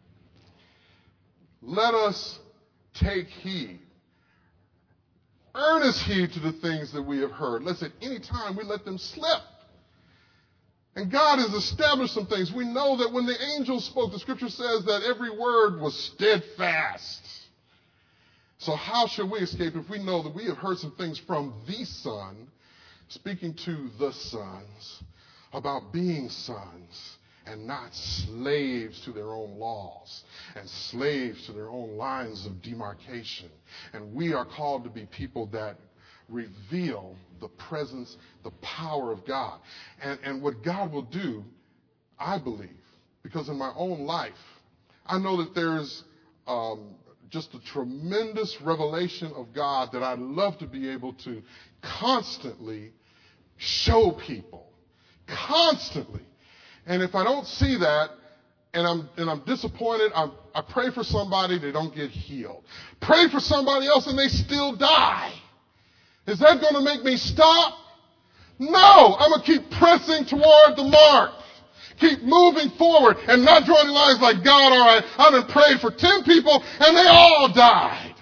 let us take heed, earnest heed to the things that we have heard, lest at any time we let them slip. And God has established some things. We know that when the angels spoke, the scripture says that every word was steadfast. So how shall we escape if we know that we have heard some things from the Son, speaking to the sons, about being sons and not slaves to their own laws and slaves to their own lines of demarcation. And we are called to be people that reveal the presence, the power of God. And, and what God will do, I believe, Because in my own life, I know that there's um, just a tremendous revelation of God that I'd love to be able to constantly show people. Constantly. And if I don't see that, and I'm and I'm disappointed, I'm, I pray for somebody, they don't get healed. Pray for somebody else and they still die. Is that going to make me stop? No, I'm going to keep pressing toward the mark. Keep moving forward and not drawing lines like, God, all right, I've been praying for ten people and they all died.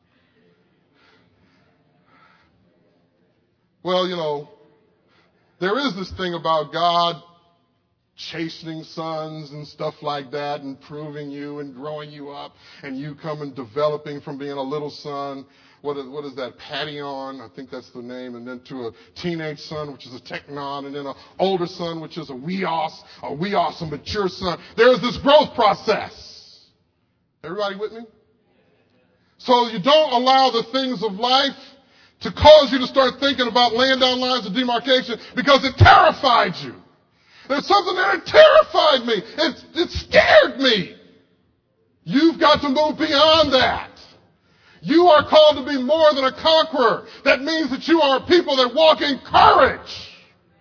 Well, you know, there is this thing about God chastening sons and stuff like that and proving you and growing you up and you coming developing from being a little son. What is, what is that? Pation, I think that's the name, and then to a teenage son, which is a teknon, and then an older son, which is a weos, a weos, a mature son. There's this growth process. Everybody with me? So you don't allow the things of life to cause you to start thinking about laying down lines of demarcation because it terrified you. There's something there that terrified me. It, it scared me. You've got to move beyond that. You are called to be more than a conqueror. That means that you are people that walk in courage.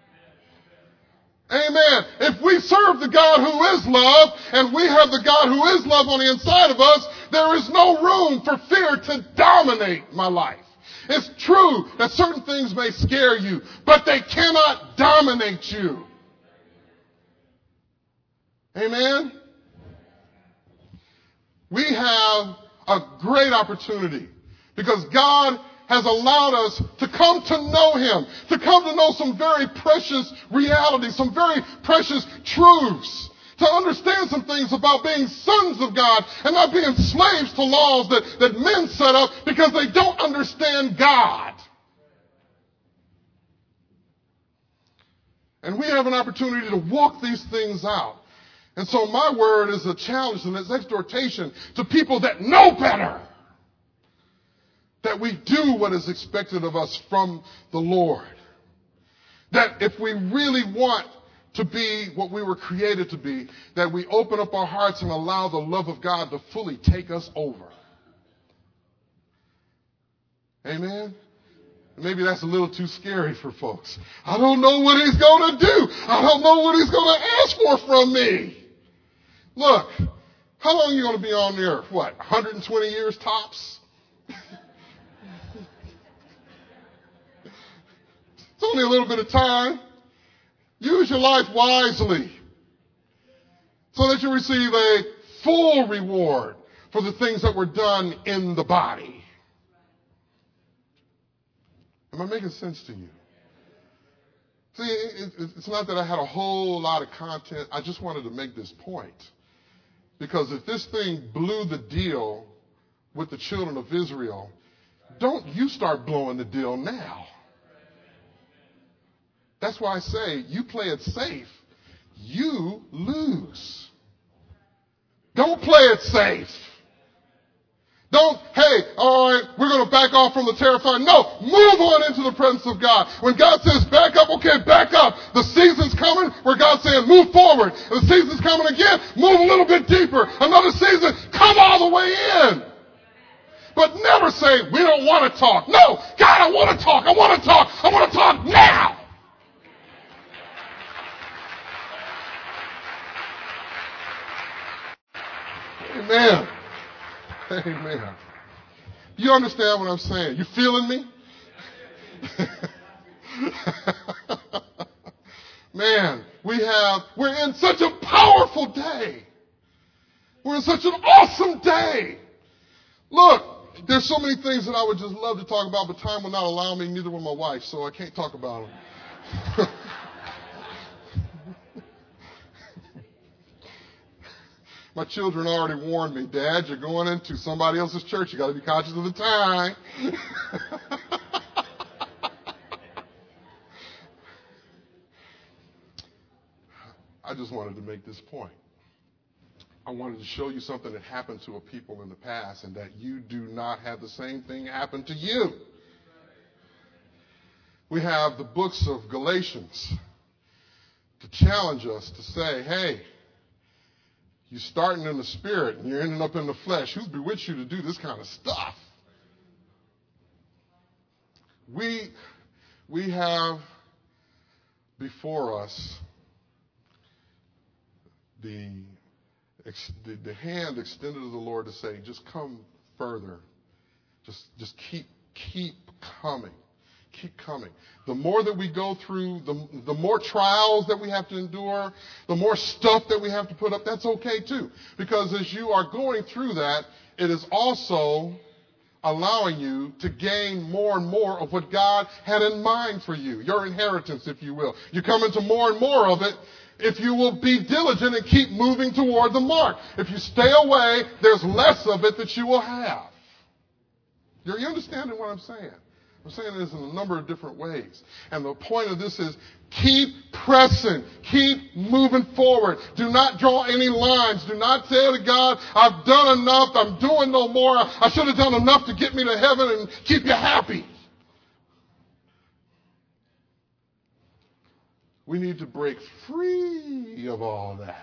Amen. If we serve the God who is love, and we have the God who is love on the inside of us, there is no room for fear to dominate my life. It's true that certain things may scare you, but they cannot dominate you. Amen? We have a great opportunity because God has allowed us to come to know Him, to come to know some very precious realities, some very precious truths, to understand some things about being sons of God and not being slaves to laws that, that men set up because they don't understand God. And we have an opportunity to walk these things out. And so my word is a challenge and it's exhortation to people that know better. That we do what is expected of us from the Lord. That if we really want to be what we were created to be, that we open up our hearts and allow the love of God to fully take us over. Amen? Maybe that's a little too scary for folks. I don't know what He's going to do. I don't know what He's going to ask for from me. Look, how long are you going to be on there? What, one hundred twenty years tops? It's only a little bit of time. Use your life wisely so that you receive a full reward for the things that were done in the body. Am I making sense to you? See, it, it, it's not that I had a whole lot of content. I just wanted to make this point. Because if this thing blew the deal with the children of Israel, don't you start blowing the deal now. That's why I say you play it safe, you lose. Don't play it safe. Don't, hey, all right, we're going to back off from the terrifying. No, move on into the presence of God. When God says back up, okay, back up. The season's coming where God's saying move forward. And the season's coming again, move a little bit deeper. Another season, come all the way in. But never say, we don't want to talk. No, God, I want to talk. I want to talk. I want to talk now. Amen. Amen. You understand what I'm saying? You feeling me? Man, we have, we're in such a powerful day. We're in such an awesome day. Look, there's so many things that I would just love to talk about, but time will not allow me, neither will my wife, so I can't talk about them. My children already warned me, Dad, you're going into somebody else's church. You got to be conscious of the time. I just wanted to make this point. I wanted to show you something that happened to a people in the past and that you do not have the same thing happen to you. We have the books of Galatians to challenge us to say, hey, You're starting in the spirit and you're ending up in the flesh. Who's bewitched you to do this kind of stuff? We, we have before us the, the, the hand extended to the Lord to say, just come further. Just, just keep, keep coming. Keep coming. The more that we go through, the, the more trials that we have to endure, the more stuff that we have to put up, that's okay too. Because as you are going through that, it is also allowing you to gain more and more of what God had in mind for you, your inheritance, if you will. You come into more and more of it if you will be diligent and keep moving toward the mark. If you stay away, there's less of it that you will have. Are you understanding what I'm saying? I'm saying this in a number of different ways. And the point of this is keep pressing. Keep moving forward. Do not draw any lines. Do not say to God, I've done enough. I'm doing no more. I should have done enough to get me to heaven and keep you happy. We need to break free of all that.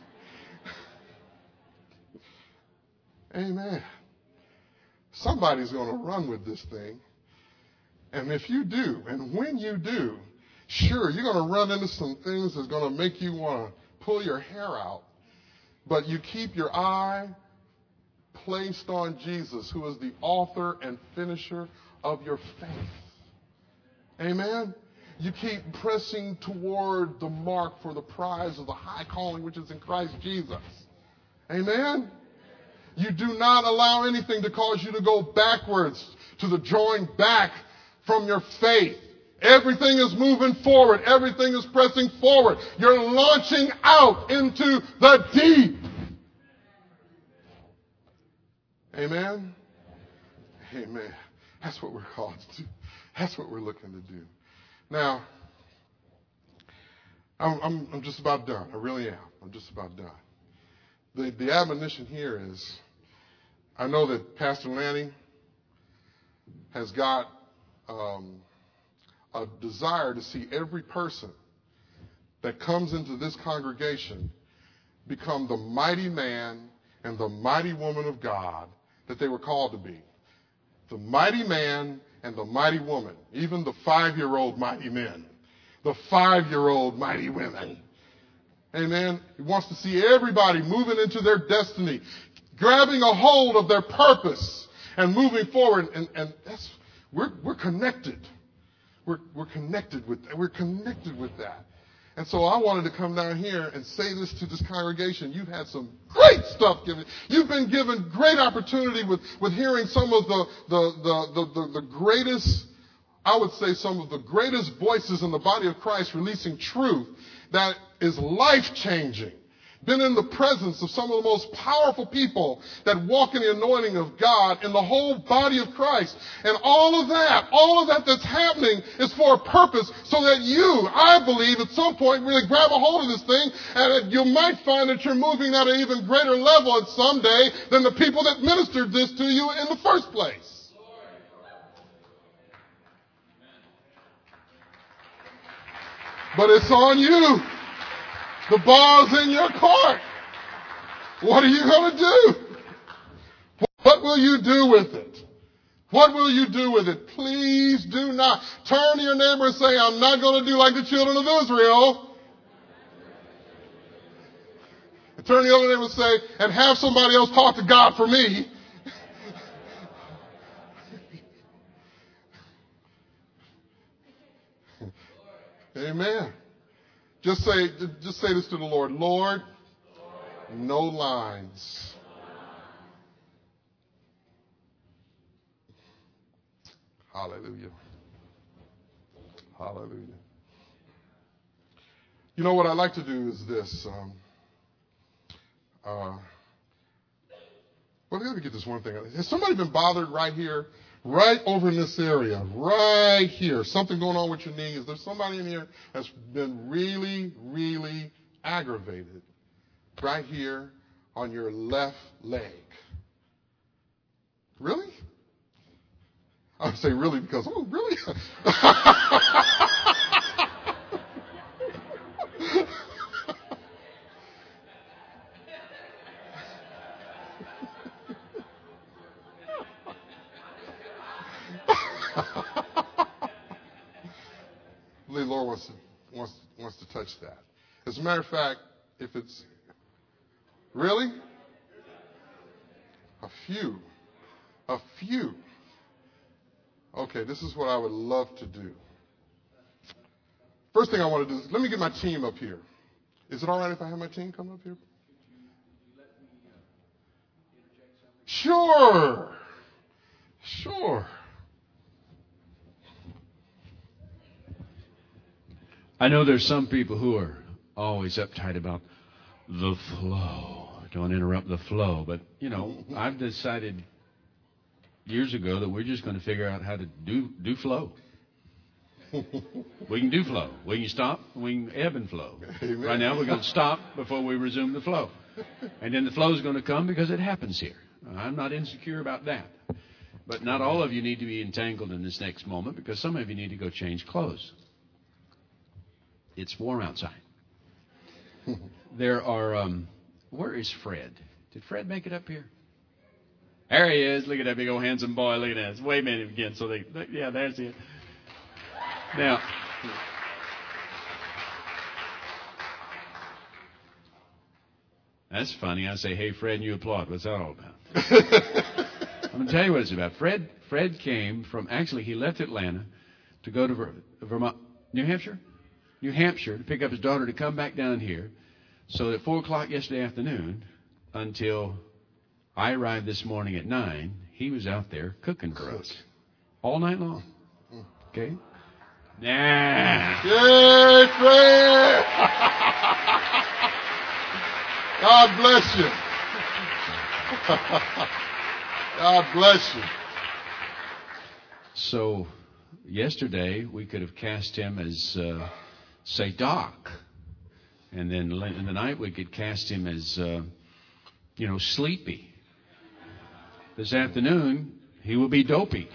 Amen. Somebody's going to run with this thing. And if you do, and when you do, sure, you're going to run into some things that's going to make you want to pull your hair out. But you keep your eye placed on Jesus, who is the author and finisher of your faith. Amen? You keep pressing toward the mark for the prize of the high calling which is in Christ Jesus. Amen? You do not allow anything to cause you to go backwards, to the drawing back from your faith. Everything is moving forward. Everything is pressing forward. You're launching out into the deep. Amen? Amen. That's what we're called to do. That's what we're looking to do. Now, I'm, I'm, I'm just about done. I really am. I'm just about done. The, the admonition here is, I know that Pastor Lanny has got um, a desire to see every person that comes into this congregation become the mighty man and the mighty woman of God that they were called to be. The mighty man and the mighty woman, even the five-year-old mighty men, the five-year-old mighty women. Amen. He wants to see everybody moving into their destiny, grabbing a hold of their purpose and moving forward. And, and that's, we're, we're connected. We're, we're connected with, we're connected with that. And so I wanted to come down here and say this to this congregation. You've had some great stuff given. You've been given great opportunity with, with hearing some of the, the, the, the, the, the greatest, I would say some of the greatest voices in the body of Christ releasing truth that is life-changing. Been in the presence of some of the most powerful people that walk in the anointing of God in the whole body of Christ. And all of that, all of that that's happening is for a purpose so that you, I believe, at some point really grab a hold of this thing and you might find that you're moving at an even greater level at some day than the people that ministered this to you in the first place. But it's on you. The ball's in your court. What are you going to do? What will you do with it? What will you do with it? Please do not turn to your neighbor and say, I'm not going to do like the children of Israel. And turn to the other neighbor and say, and have somebody else talk to God for me. Amen. Just say, just say this to the Lord. Lord, no lines. Hallelujah. Hallelujah. You know what I like to do is this. Um, uh, well, let me get this one thing. Has somebody been bothered right here? Right over in this area, right here. Something going on with your knee. Is there somebody in here that's been really, really aggravated right here on your left leg? Really? I would say really because, oh, really? I believe the Lord wants to, wants, wants to touch that. As a matter of fact, if it's really a few, a few. Okay, this is what I would love to do. First thing I want to do is let me get my team up here. Is it all right if I have my team come up here? Sure. Sure. I know there's some people who are always uptight about the flow. Don't interrupt the flow. But, you know, I've decided years ago that we're just going to figure out how to do do flow. We can do flow. We can stop. We can ebb and flow. Amen. Right now we're going to stop before we resume the flow. And then the flow is going to come because it happens here. I'm not insecure about that. But not all of you need to be entangled in this next moment because some of you need to go change clothes. It's warm outside. There are, um, where is Fred? Did Fred make it up here? There he is. Look at that big old handsome boy. Look at that. It's way many again. So they, yeah, there's it. Now, that's funny. I say, hey, Fred, and you applaud. What's that all about? I'm going to tell you what it's about. Fred, Fred came from, actually, he left Atlanta to go to Ver, Vermont, New Hampshire? New Hampshire to pick up his daughter to come back down here. So at four o'clock yesterday afternoon until I arrived this morning at nine, he was out there cooking for us all night long. Okay? Nah. Yay, Fred! God bless you. God bless you. So yesterday we could have cast him as, uh, say, Doc. And then in the night we could cast him as, uh, you know, Sleepy. This afternoon he will be Dopey.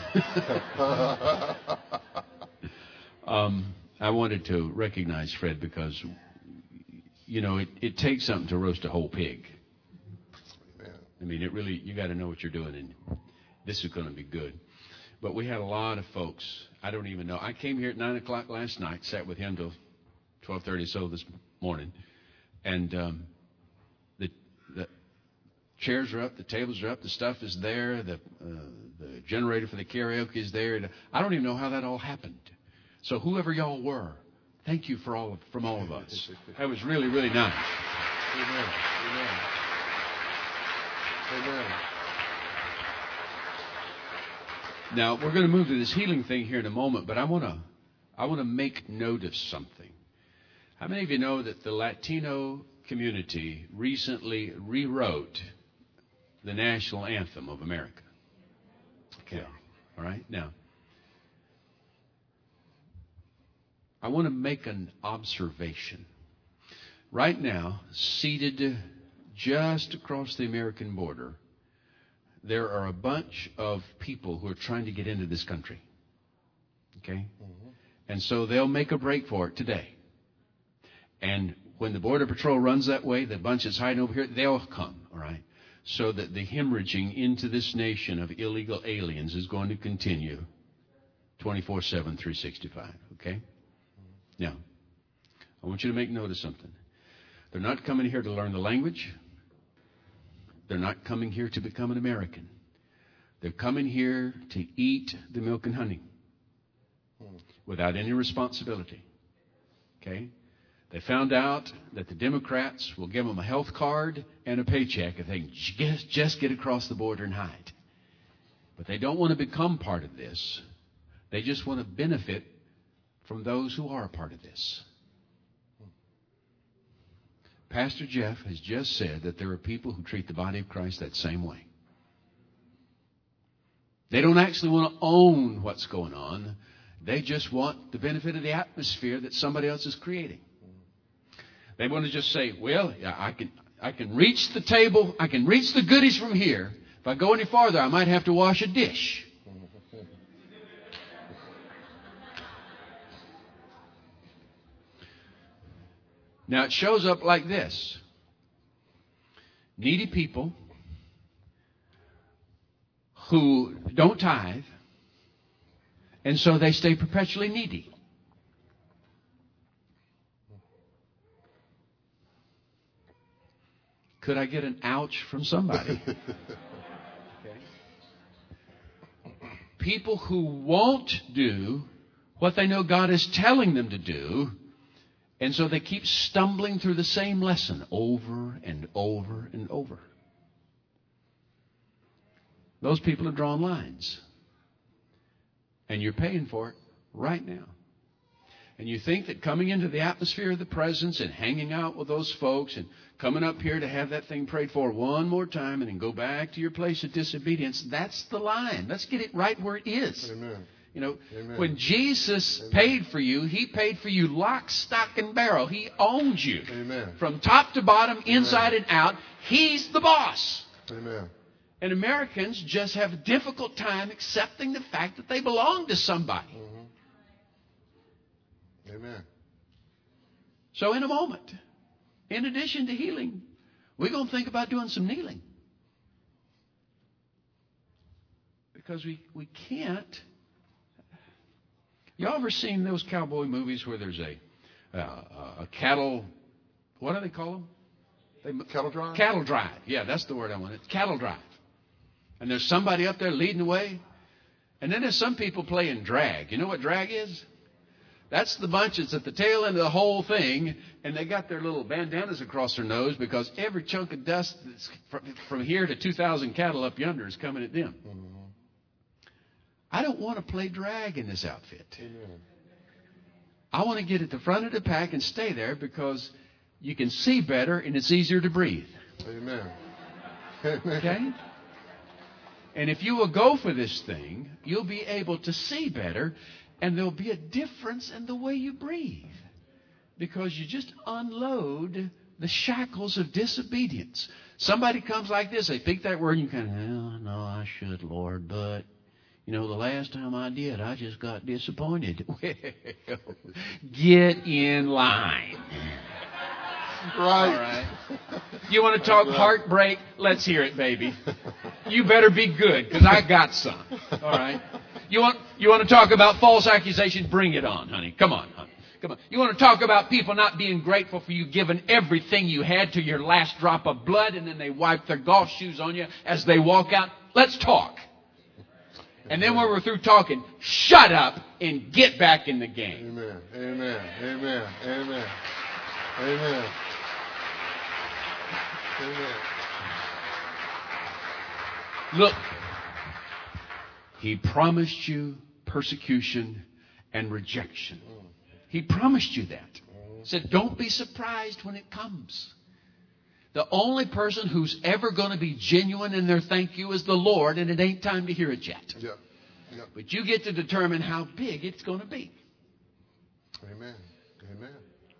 um, I wanted to recognize Fred because, you know, it, it takes something to roast a whole pig. I mean, it really, you got to know what you're doing, and this is going to be good. But we had a lot of folks. I don't even know. I came here at nine o'clock last night, sat with him till twelve thirty or so this morning, and um, the the chairs are up, the tables are up, the stuff is there, the uh, the generator for the karaoke is there. I don't even know how that all happened. So whoever y'all were, thank you for all of, from all of us. That was really, really nice. Amen. Amen. Amen. Now we're going to move to this healing thing here in a moment, but I want to I want to make note of something. How many of you know that the Latino community recently rewrote the national anthem of America? Okay. All right. Now, I want to make an observation. Right now, seated just across the American border, there are a bunch of people who are trying to get into this country. Okay? Mm-hmm. And so they'll make a break for it today. And when the Border Patrol runs that way, the bunch that's hiding over here, they'll come, all right? So that the hemorrhaging into this nation of illegal aliens is going to continue twenty-four seven, three sixty-five, okay? Now, I want you to make note of something. They're not coming here to learn the language. They're not coming here to become an American. They're coming here to eat the milk and honey without any responsibility. Okay? They found out that the Democrats will give them a health card and a paycheck if they can just, just get across the border and hide. But they don't want to become part of this. They just want to benefit from those who are a part of this. Pastor Jeff has just said that there are people who treat the body of Christ that same way. They don't actually want to own what's going on. They just want the benefit of the atmosphere that somebody else is creating. They want to just say, well, I can, I can reach the table. I can reach the goodies from here. If I go any farther, I might have to wash a dish. Now, it shows up like this. Needy people who don't tithe, and so they stay perpetually needy. Could I get an ouch from somebody? Okay. People who won't do what they know God is telling them to do, and so they keep stumbling through the same lesson over and over and over. Those people have drawn lines. And you're paying for it right now. And you think that coming into the atmosphere of the presence and hanging out with those folks and coming up here to have that thing prayed for one more time and then go back to your place of disobedience, that's the line. Let's get it right where it is. Amen. You know, Amen. when Jesus Amen. paid for you, He paid for you lock, stock, and barrel. He owns you. Amen. From top to bottom, Amen. inside and out. He's the boss. Amen. And Americans just have a difficult time accepting the fact that they belong to somebody. Mm-hmm. Amen. So in a moment, in addition to healing, we're going to think about doing some kneeling. Because we, we can't. You ever seen those cowboy movies where there's a uh, a cattle, what do they call them? They, Cattle drive? Cattle drive. Yeah, that's the word I wanted. Cattle drive. And there's somebody up there leading the way. And then there's some people playing drag. You know what drag is? That's the bunch that's at the tail end of the whole thing, and they got their little bandanas across their nose because every chunk of dust that's from here to two thousand cattle up yonder is coming at them. Mm-hmm. I don't want to play drag in this outfit. Amen. I want to get at the front of the pack and stay there because you can see better and it's easier to breathe. Amen. Amen. Okay? And if you will go for this thing, you'll be able to see better. And there'll be a difference in the way you breathe. Because you just unload the shackles of disobedience. Somebody comes like this, they pick that word and you kind of, well, no, I should, Lord, but, you know, the last time I did, I just got disappointed. Well, get in line. Right. All right. You want to talk heartbreak? Let's hear it, baby. You better be good, because I got some. All right. You want you want to talk about false accusation? Bring it on, honey. Come on, honey. Come on. You want to talk about people not being grateful for you giving everything you had to your last drop of blood, and then they wipe their golf shoes on you as they walk out? Let's talk. And then when we're through talking, shut up and get back in the game. Amen. Amen. Amen. Amen. Amen. Amen. Look, He promised you persecution and rejection. He promised you that. He said, don't be surprised when it comes. The only person who's ever going to be genuine in their thank you is the Lord, and it ain't time to hear it yet. Yeah. Yeah. But you get to determine how big it's going to be. Amen. Amen.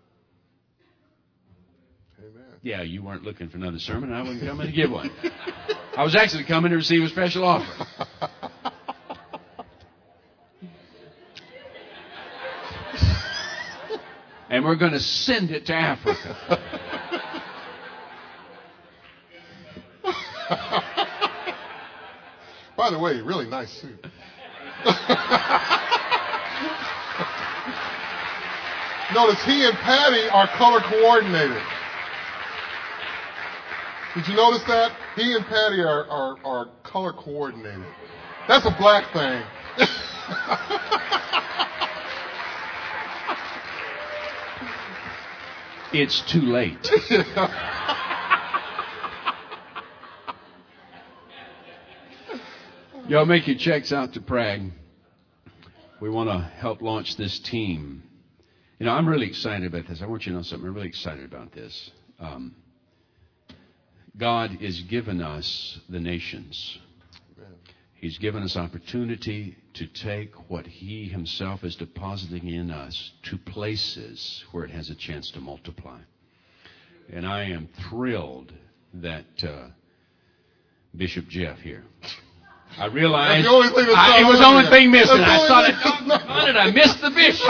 Amen. Yeah, you weren't looking for another sermon. I wasn't coming to give one. I was actually coming to receive a special offer. And we're going to send it to Africa. By the way, really nice suit. Notice he and Patty are color coordinated. Did you notice that? He and Patty are, are, are color coordinated. That's a black thing. It's too late. Y'all make your checks out to Prague. We want to help launch this team. You know, I'm really excited about this. I want you to know something. I'm really excited about this. Um, God has given us the nations. He's given us opportunity to take what He Himself is depositing in us to places where it has a chance to multiply. And I am thrilled that uh, Bishop Jeff here. I realized the only thing that's I, not it was the only there. thing missing. That's I the only thought, thing that's how did I miss the bishop?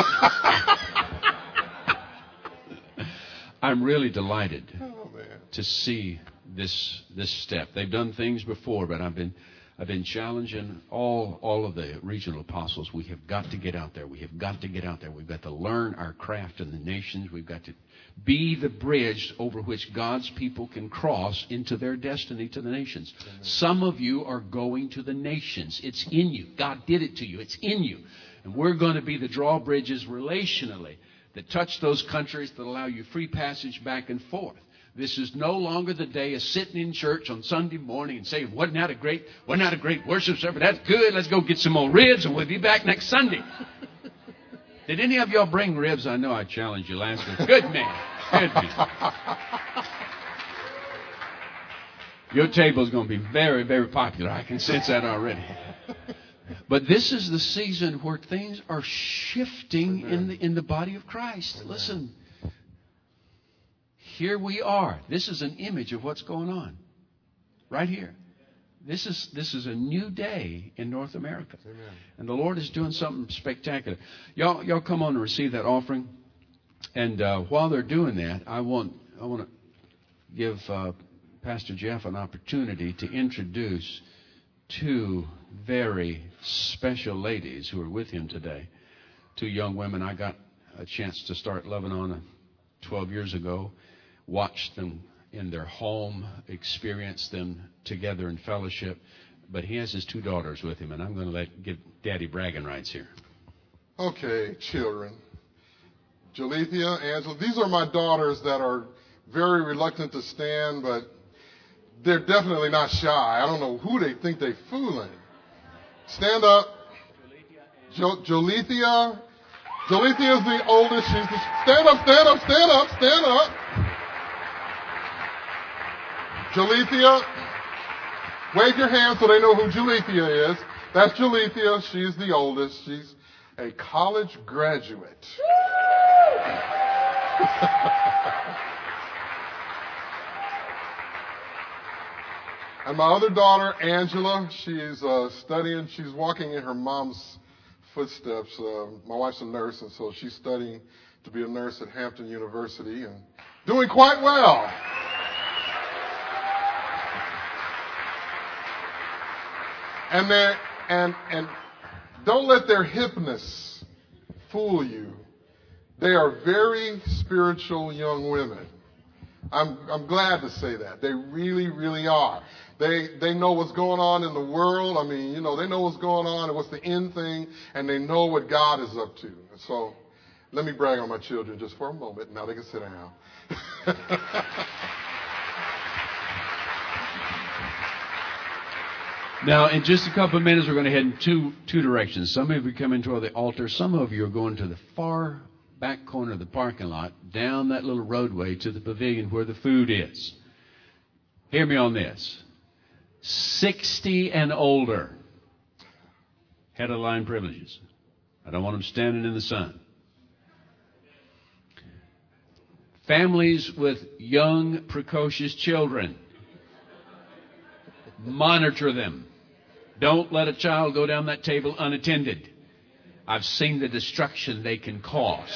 I'm really delighted Oh, man. to see this this step. They've done things before, but I've been I've been challenging all all of the regional apostles. We have got to get out there. We have got to get out there. We've got to learn our craft in the nations. We've got to be the bridge over which God's people can cross into their destiny to the nations. Amen. Some of you are going to the nations. It's in you. God did it to you. It's in you. And we're going to be the drawbridges relationally that touch those countries, that allow you free passage back and forth. This is no longer the day of sitting in church on Sunday morning and saying, wasn't that a great, wasn't that a great worship service? That's good. Let's go get some more ribs and we'll be back next Sunday. Did any of y'all bring ribs? I know I challenged you last week. Good man. Good man. Your table's going to be very, very popular. I can sense that already. But this is the season where things are shifting Amen. in the in the body of Christ. Amen. Listen, here we are. This is an image of what's going on right here. This is this is a new day in North America. Amen. And the Lord is doing something spectacular. Y'all, y'all come on and receive that offering. And uh, while they're doing that, I want I want to give uh, Pastor Jeff an opportunity to introduce two very special ladies who are with him today. Two young women I got a chance to start loving on twelve years ago. Watched them in their home, experienced them together in fellowship. But he has his two daughters with him, and I'm going to let give Daddy bragging rights here. Okay, children. Jalethea, Angela, these are my daughters that are very reluctant to stand, but they're definitely not shy. I don't know who they think they're fooling. Stand up. Jo- Jalethea. Jalethea is the oldest. She's the, stand up, stand up, stand up, stand up. Jalethea. Wave your hand so they know who Jalethea is. That's Jalethea. She's the oldest. She's a college graduate. And my other daughter, Angela, she's uh, studying. She's walking in her mom's footsteps. Uh, my wife's a nurse, and so she's studying to be a nurse at Hampton University and doing quite well. And they and and don't let their hipness fool you. They are very spiritual young women. I'm I'm glad to say that. They really, really are. They they know what's going on in the world. I mean, you know, they know what's going on and what's the end thing, and they know what God is up to. So let me brag on my children just for a moment. Now they can sit down. Now, in just a couple of minutes, we're going to head in two two directions. Some of you are coming toward the altar. Some of you are going to the far back corner of the parking lot, down that little roadway to the pavilion where the food is. Hear me on this. sixty and older. Head of line privileges. I don't want them standing in the sun. Families with young, precocious children. Monitor them. Don't let a child go down that table unattended. I've seen the destruction they can cause.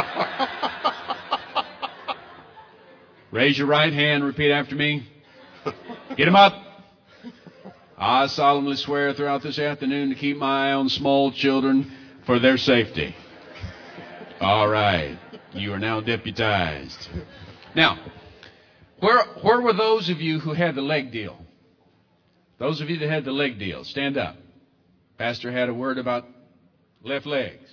Raise your right hand. Repeat after me. Get them up. I solemnly swear throughout this afternoon to keep my eye on small children for their safety. All right. You are now deputized. Now, where, where were those of you who had the leg deal? Those of you that had the leg deal, stand up. Pastor had a word about left legs.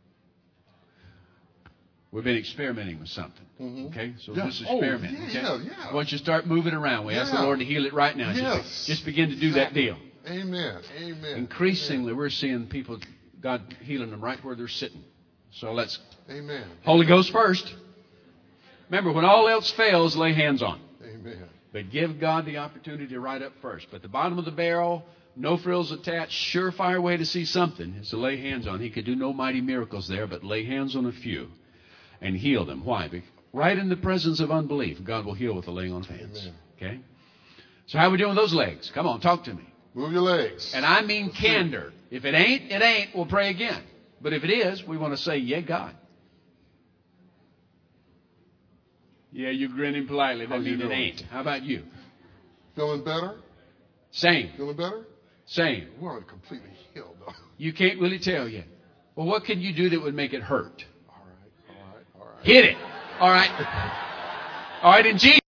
We've been experimenting with something. Mm-hmm. Okay? So yeah. Just experiment. Oh, yeah, okay? yeah, yeah. Once you start moving around, we yeah. ask the Lord to heal it right now. Yes. Just, just begin to do that deal. Amen. Amen. Increasingly, Amen. We're seeing people, God healing them right where they're sitting. So let's. Amen. Holy Amen. Ghost first. Remember, when all else fails, lay hands on. Amen. But give God the opportunity right up first. But the bottom of the barrel, no frills attached, surefire way to see something is to lay hands on. He could do no mighty miracles there, but lay hands on a few and heal them. Why? Because right in the presence of unbelief, God will heal with the laying on of hands. Amen. Okay? So how are we doing with those legs? Come on, talk to me. Move your legs. And I mean candor. If it ain't, it ain't. We'll pray again. But if it is, we want to say, yeah, God. Yeah, you're grinning politely. That means it ain't. How about you? Feeling better? Same. Feeling better? Same. We're completely healed, though. You can't really tell yet. Well, what can you do that would make it hurt? All right, all right, all right. Hit it. All right. All right, in Jesus'